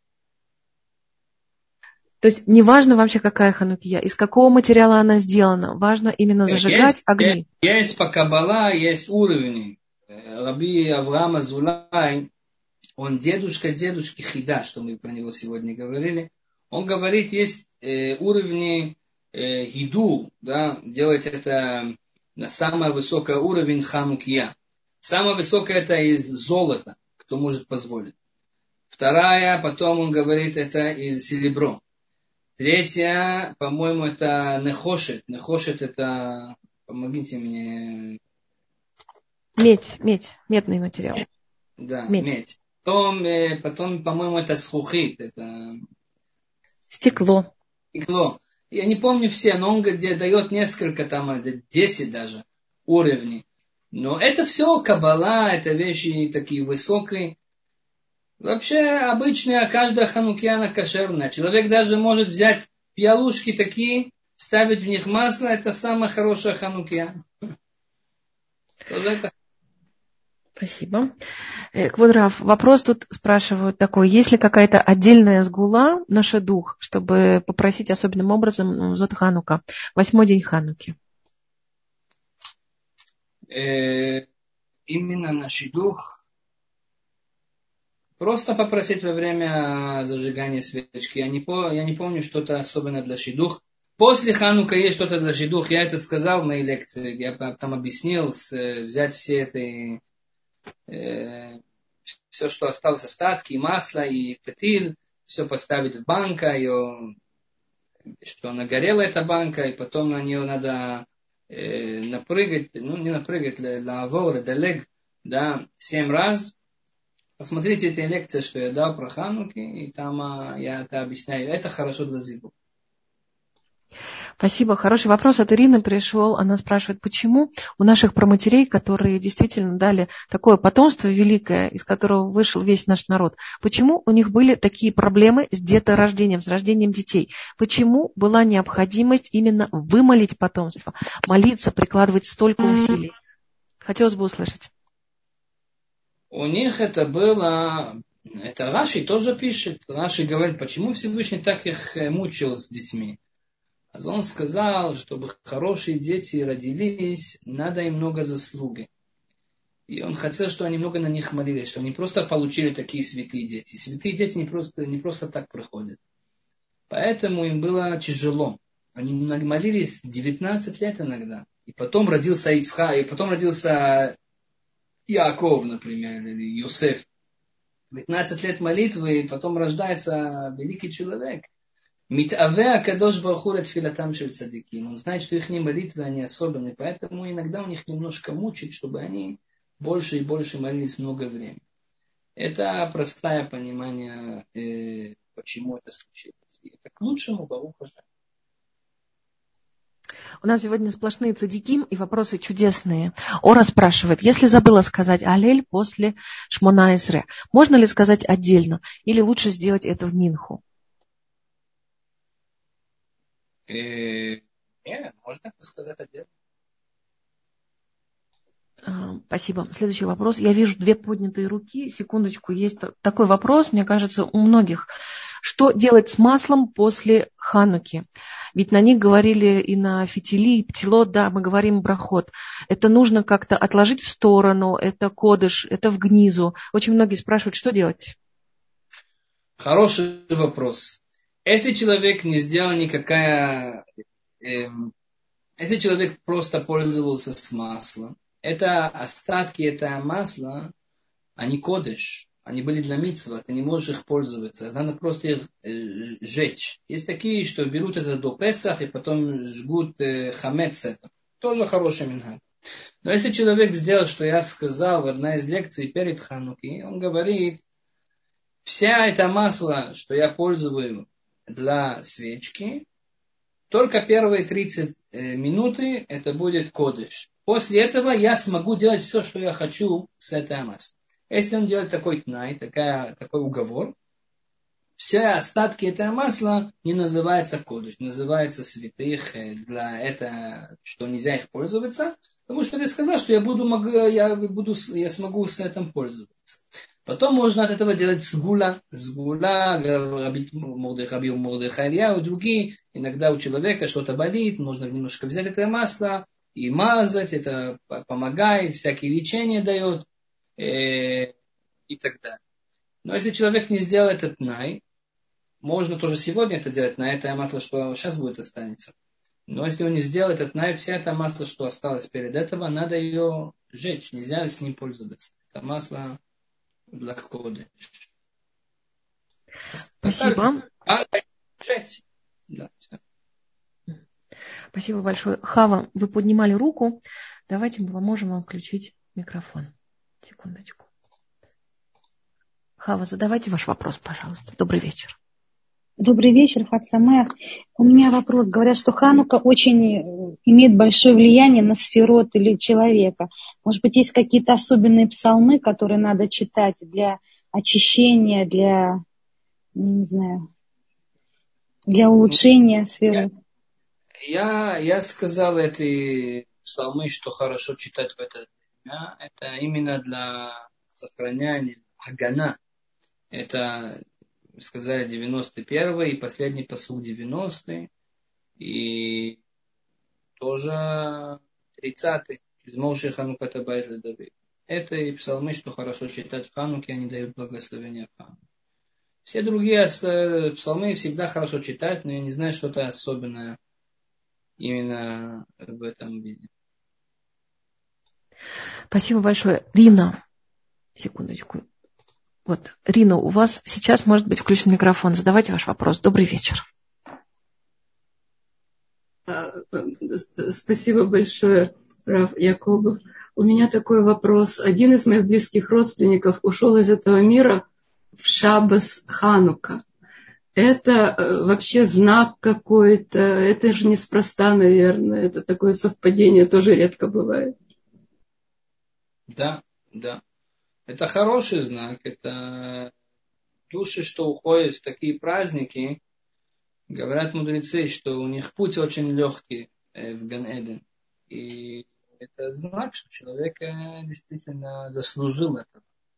То есть неважно вообще, какая ханукия, из какого материала она сделана, важно именно зажигать есть, огни. Есть, есть по Каббала, есть уровни. Раби Авраам Азулай, он дедушка дедушки Хида, что мы про него сегодня говорили. Он говорит, есть э, уровни э, Гиду, да, делать это на самый высокий уровень Ханукия. Самое высокое это из золота, кто может позволить. Вторая, потом он говорит, это из серебро. Третья, по-моему, это Нехошет. Нехошет это, помогите мне. Медь, медь, медный материал. Да, медь. медь. Потом, э, потом, по-моему, это схухит, это стекло. Стекло. Я не помню все, но он дает несколько, там, десять даже уровней. Но это все Каббала, это вещи такие высокие. Вообще, обычная, каждая ханукия, она кошерная. Человек даже может взять пиалушки такие, ставить в них масло, это самая хорошая ханукия. Это... Спасибо. Квадрав, вопрос тут спрашивают такой, есть ли какая-то отдельная сгула на шедух, чтобы попросить особенным образом Зот Ханука, восьмой день Хануки? Э, именно на шедух просто попросить во время зажигания свечки. Я не, по, я не помню что-то особенно для шедух. После Ханука есть что-то для шедух. Я это сказал в моей лекции. Я там объяснил, взять все это... все, что осталось, остатки, масло и петиль, все поставить в банка, ее, что нагорела эта банка, и потом на нее надо э, напрыгать, ну не напрыгать, лавор, далег, да, семь раз. Посмотрите эти лекции, что я дал про Хануки, и там а, я это объясняю. Это хорошо для зибу. Спасибо. Хороший вопрос от Ирины пришел. Она спрашивает, почему у наших праматерей, которые действительно дали такое потомство великое, из которого вышел весь наш народ, почему у них были такие проблемы с деторождением, с рождением детей? Почему была необходимость именно вымолить потомство, молиться, прикладывать столько усилий? Хотелось бы услышать. У них это было... Это Раши тоже пишет. Раши говорит, почему Всевышний так их мучил с детьми. А он сказал, чтобы хорошие дети родились, надо им много заслуги. И он хотел, чтобы они много на них молились, чтобы они просто получили такие святые дети. Святые дети не просто, не просто так приходят. Поэтому им было тяжело. Они молились девятнадцать лет иногда. И потом родился Ицхак, и потом родился Иаков, например, или Йосеф. пятнадцать лет молитвы, и потом рождается великий человек. Митаве Акадош Барух ху летфилатам шель цадиким. Он знает, что их молитвы, они особенные, поэтому иногда у них немножко мучить, чтобы они больше и больше молились много времени. Это простое понимание, э, почему это случилось. И это к лучшему, Барух Ашем. У нас сегодня сплошные цадиким и вопросы чудесные. Ора спрашивает, если забыла сказать алель после Шмона Эсре, можно ли сказать отдельно или лучше сделать это в Минху? Э, нет, можно сказать отдельно. Спасибо. Следующий вопрос. Я вижу две поднятые руки. Секундочку. Есть такой вопрос, мне кажется, у многих. Что делать с маслом после Хануки? Ведь на них говорили и на фитили, и птилот, да, мы говорим брахот. Это нужно как-то отложить в сторону, это кодыш, это в гнизу. Очень многие спрашивают, что делать? Хороший вопрос. Если человек не сделал никакая... Э, если человек просто пользовался с маслом, это остатки этого масла, они кодыш, они были для мицва, ты не можешь их пользоваться, надо просто их э, сжечь. Есть такие, что берут это до Песах и потом жгут э, хамец с этим. Тоже хороший минхаг. Но если человек сделал, что я сказал в одной из лекций перед Хануки, он говорит, вся это масло, что я пользую для свечки, только первые тридцать минуты это будет кодыш. После этого я смогу делать все, что я хочу с этой маслом. Если он делает такой тнай, такая, такой уговор, все остатки этого масла не называются кодыш, называются святых, для этого, что нельзя их пользоваться, потому что ты сказал, что я, буду, я, буду, я смогу с этим пользоваться. Потом можно от этого делать сгула, сгула, Раби Мордехай Элияу и другие. Иногда у человека что-то болит, можно немножко взять это масло и мазать, это помогает, всякие лечения дает э, и так далее. Но если человек не сделал этот най, можно тоже сегодня это делать, на это масло, что сейчас будет останется. Но если он не сделал этот най, вся это масло, что осталось перед этого, надо ее сжечь, нельзя с ним пользоваться. Это масло для кодыш. Спасибо. А, да, Спасибо большое. Хава, вы поднимали руку. Давайте мы поможем вам включить микрофон. Секундочку. Хава, задавайте ваш вопрос, пожалуйста. Добрый вечер. Добрый вечер, Хаг Самеах. У меня вопрос. Говорят, что Ханука очень имеет большое влияние на сферот или человека. Может быть, есть какие-то особенные псалмы, которые надо читать для очищения, для, не знаю, для улучшения сферот? Я, я сказал эти псалмы, что хорошо читать в это время. Это именно для сохранения агана. Это, сказали, девяносто первый и последний пасук девяностый. И тоже тридцатый. Из Моше Ханука Табайт Ледавид. Это и псалмы, что хорошо читать в Хануке, они дают благословение в Хануке. Все другие псалмы всегда хорошо читать, но я не знаю, что-то особенное именно в этом виде. Спасибо большое. Рина, секундочку. Вот, Рина, у вас сейчас может быть включен микрофон. Задавайте ваш вопрос. Добрый вечер. Спасибо большое, Рав Якобов. У меня такой вопрос. Один из моих близких родственников ушел из этого мира в Шаббас Ханука. это вообще знак какой-то, это же неспроста, наверное, это такое совпадение тоже редко бывает. Да, да. Это хороший знак, это души, что уходят в такие праздники, говорят мудрецы, что у них путь очень легкий в Ган-Эден. И это знак, что человек действительно заслужил это.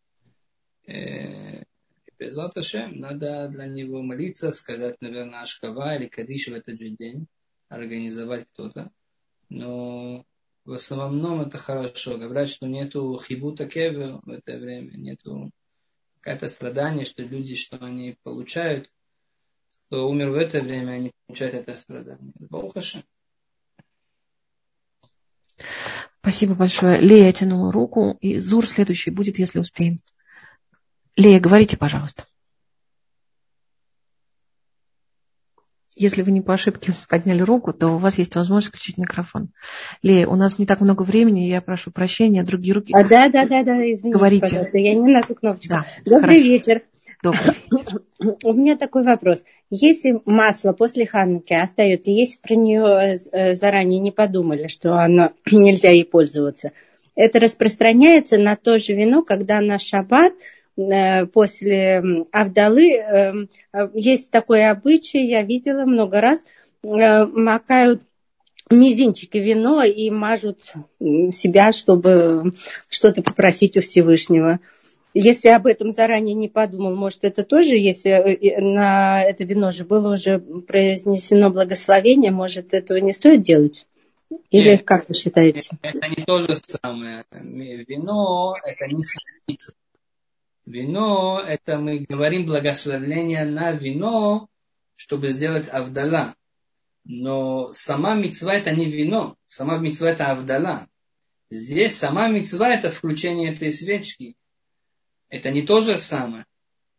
И Безат Ашем, надо для него молиться, сказать, наверное, Ашкава или Кадиш в этот же день, организовать кто-то. Но в основном это хорошо. Говорят, что нету хибута кевер в это время, нету какое-то страдание, что люди, что они получают, кто умер в это время, они получают это страдание. Барух Ашем. Спасибо большое. Лея тянула руку, и Зур следующий будет, если успеем. Лея, говорите, пожалуйста. Если вы не по ошибке подняли руку, то у вас есть возможность включить микрофон. Лея, у нас не так много времени, я прошу прощения, другие руки. А, да, да, да, да, извините, говорите. Пожалуйста, я не на ту кнопочку. Да, Добрый хорошо. вечер. Добрый вечер. У меня такой вопрос. Если масло после Хануки остается, если про нее заранее не подумали, что оно нельзя ей пользоваться, это распространяется на то же вино, когда на шаббат после Авдалы есть такой обычай, я видела много раз, макают мизинчики вино и мажут себя, чтобы что-то попросить у Всевышнего. Если об этом заранее не подумал, может, это тоже, если на это вино же было уже произнесено благословение, может, этого не стоит делать? Или нет, как вы считаете? Это не то же самое. Вино – это не самица. Вино – это мы говорим благословение на вино, чтобы сделать авдала. Но сама мицва – это не вино. Сама мицва – это авдала. Здесь сама мицва – это включение этой свечки. Это не то же самое.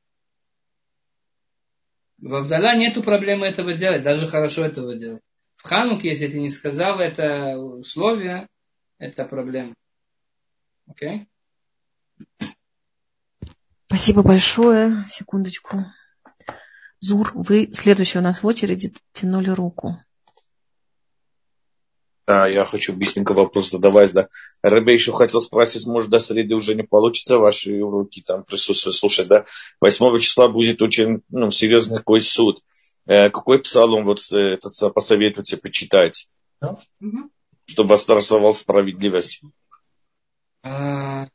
В авдала нету проблемы этого делать. Даже хорошо этого делать. В Хануке, если ты не сказал это условие, это проблема. Окей? Okay? Спасибо большое. Секундочку. Зур, вы следующий у нас в очереди, тянули руку. Да, я хочу быстренько вопрос задавать. Да. Ребе еще хотел спросить, может, до среды уже не получится ваши уроки там присутствовать, слушать, да? восьмого числа будет очень ну, серьезный такой суд. Э, какой псалом вот этот посоветуете почитать? Да? Угу. Чтобы восторжествовал справедливость. А,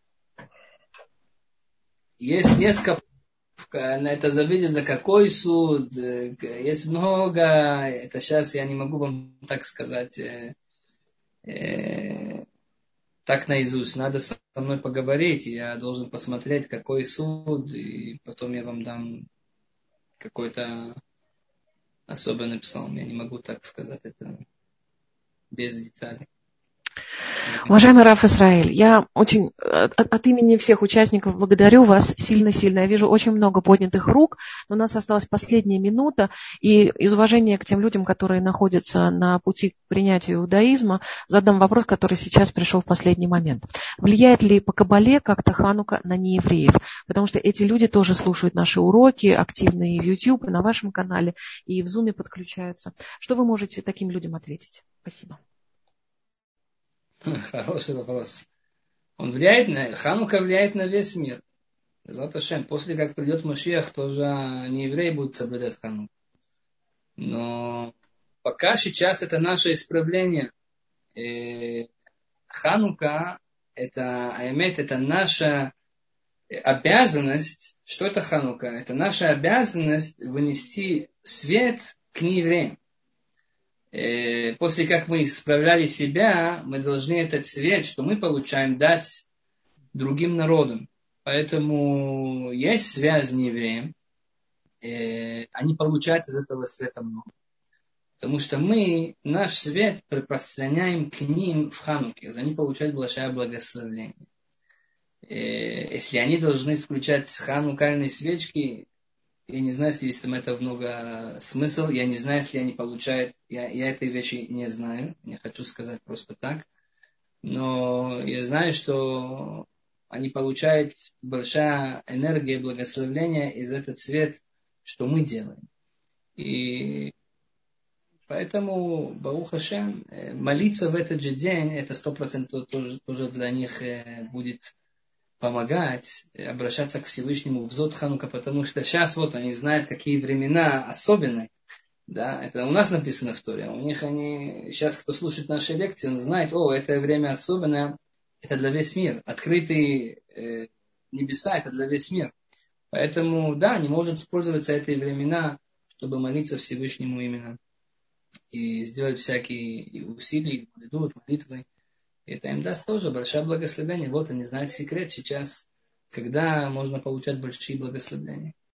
есть несколько, на это зависит, за какой суд. Есть много, это сейчас я не могу вам так сказать. Э, так наизусть. Надо со мной поговорить, я должен посмотреть, какой суд, и потом я вам дам какой-то особенный псалм. Я не могу так сказать это без деталей. Уважаемый Рав Исраэль, я очень от, от имени всех участников благодарю вас сильно-сильно. Я вижу очень много поднятых рук, но у нас осталась последняя минута, и из уважения к тем людям, которые находятся на пути к принятию иудаизма, задам вопрос, который сейчас пришел в последний момент. Влияет ли по Кабале как-то Ханука на неевреев? Потому что эти люди тоже слушают наши уроки, активно и в YouTube, и на вашем канале, и в Zoom подключаются. Что вы можете таким людям ответить? Спасибо. Хороший вопрос. Он влияет на... Ханука влияет на весь мир. Заташем. После как придет Машиах, тоже не евреи будут соблюдать Хануку. Но пока сейчас это наше исправление. И Ханука, это, аймет, это наша обязанность. Что это Ханука? Это наша обязанность вынести свет к неевреям. После как мы исправляли себя, мы должны этот свет, что мы получаем, дать другим народам. Поэтому есть связь с неевреем. Они получают из этого света много. Потому что мы наш свет распространяем к ним в Хануке. Они получают большое благословение. Если они должны включать ханукальные свечки, я не знаю, если там это много смысл. Я не знаю, если они получают. Я, я этой вещи не знаю. Не хочу сказать просто так. Но я знаю, что они получают большая энергия, благословение из этого цвета, что мы делаем. И поэтому, Барух Ашем, молиться в этот же день, это сто процентов тоже, тоже для них будет помогать, обращаться к Всевышнему в Зод Ханука, потому что сейчас вот они знают, какие времена особенные. Да, это у нас написано в Торе. У них они, сейчас кто слушает наши лекции, он знает, о, это время особенное, это для весь мир. Открытые э, небеса, это для весь мир. Поэтому, да, они могут пользоваться этой времена, чтобы молиться Всевышнему именно. И сделать всякие усилия, молитвы. И это им даст тоже большое благословение. Вот они знают секрет сейчас, когда можно получать большие благословения.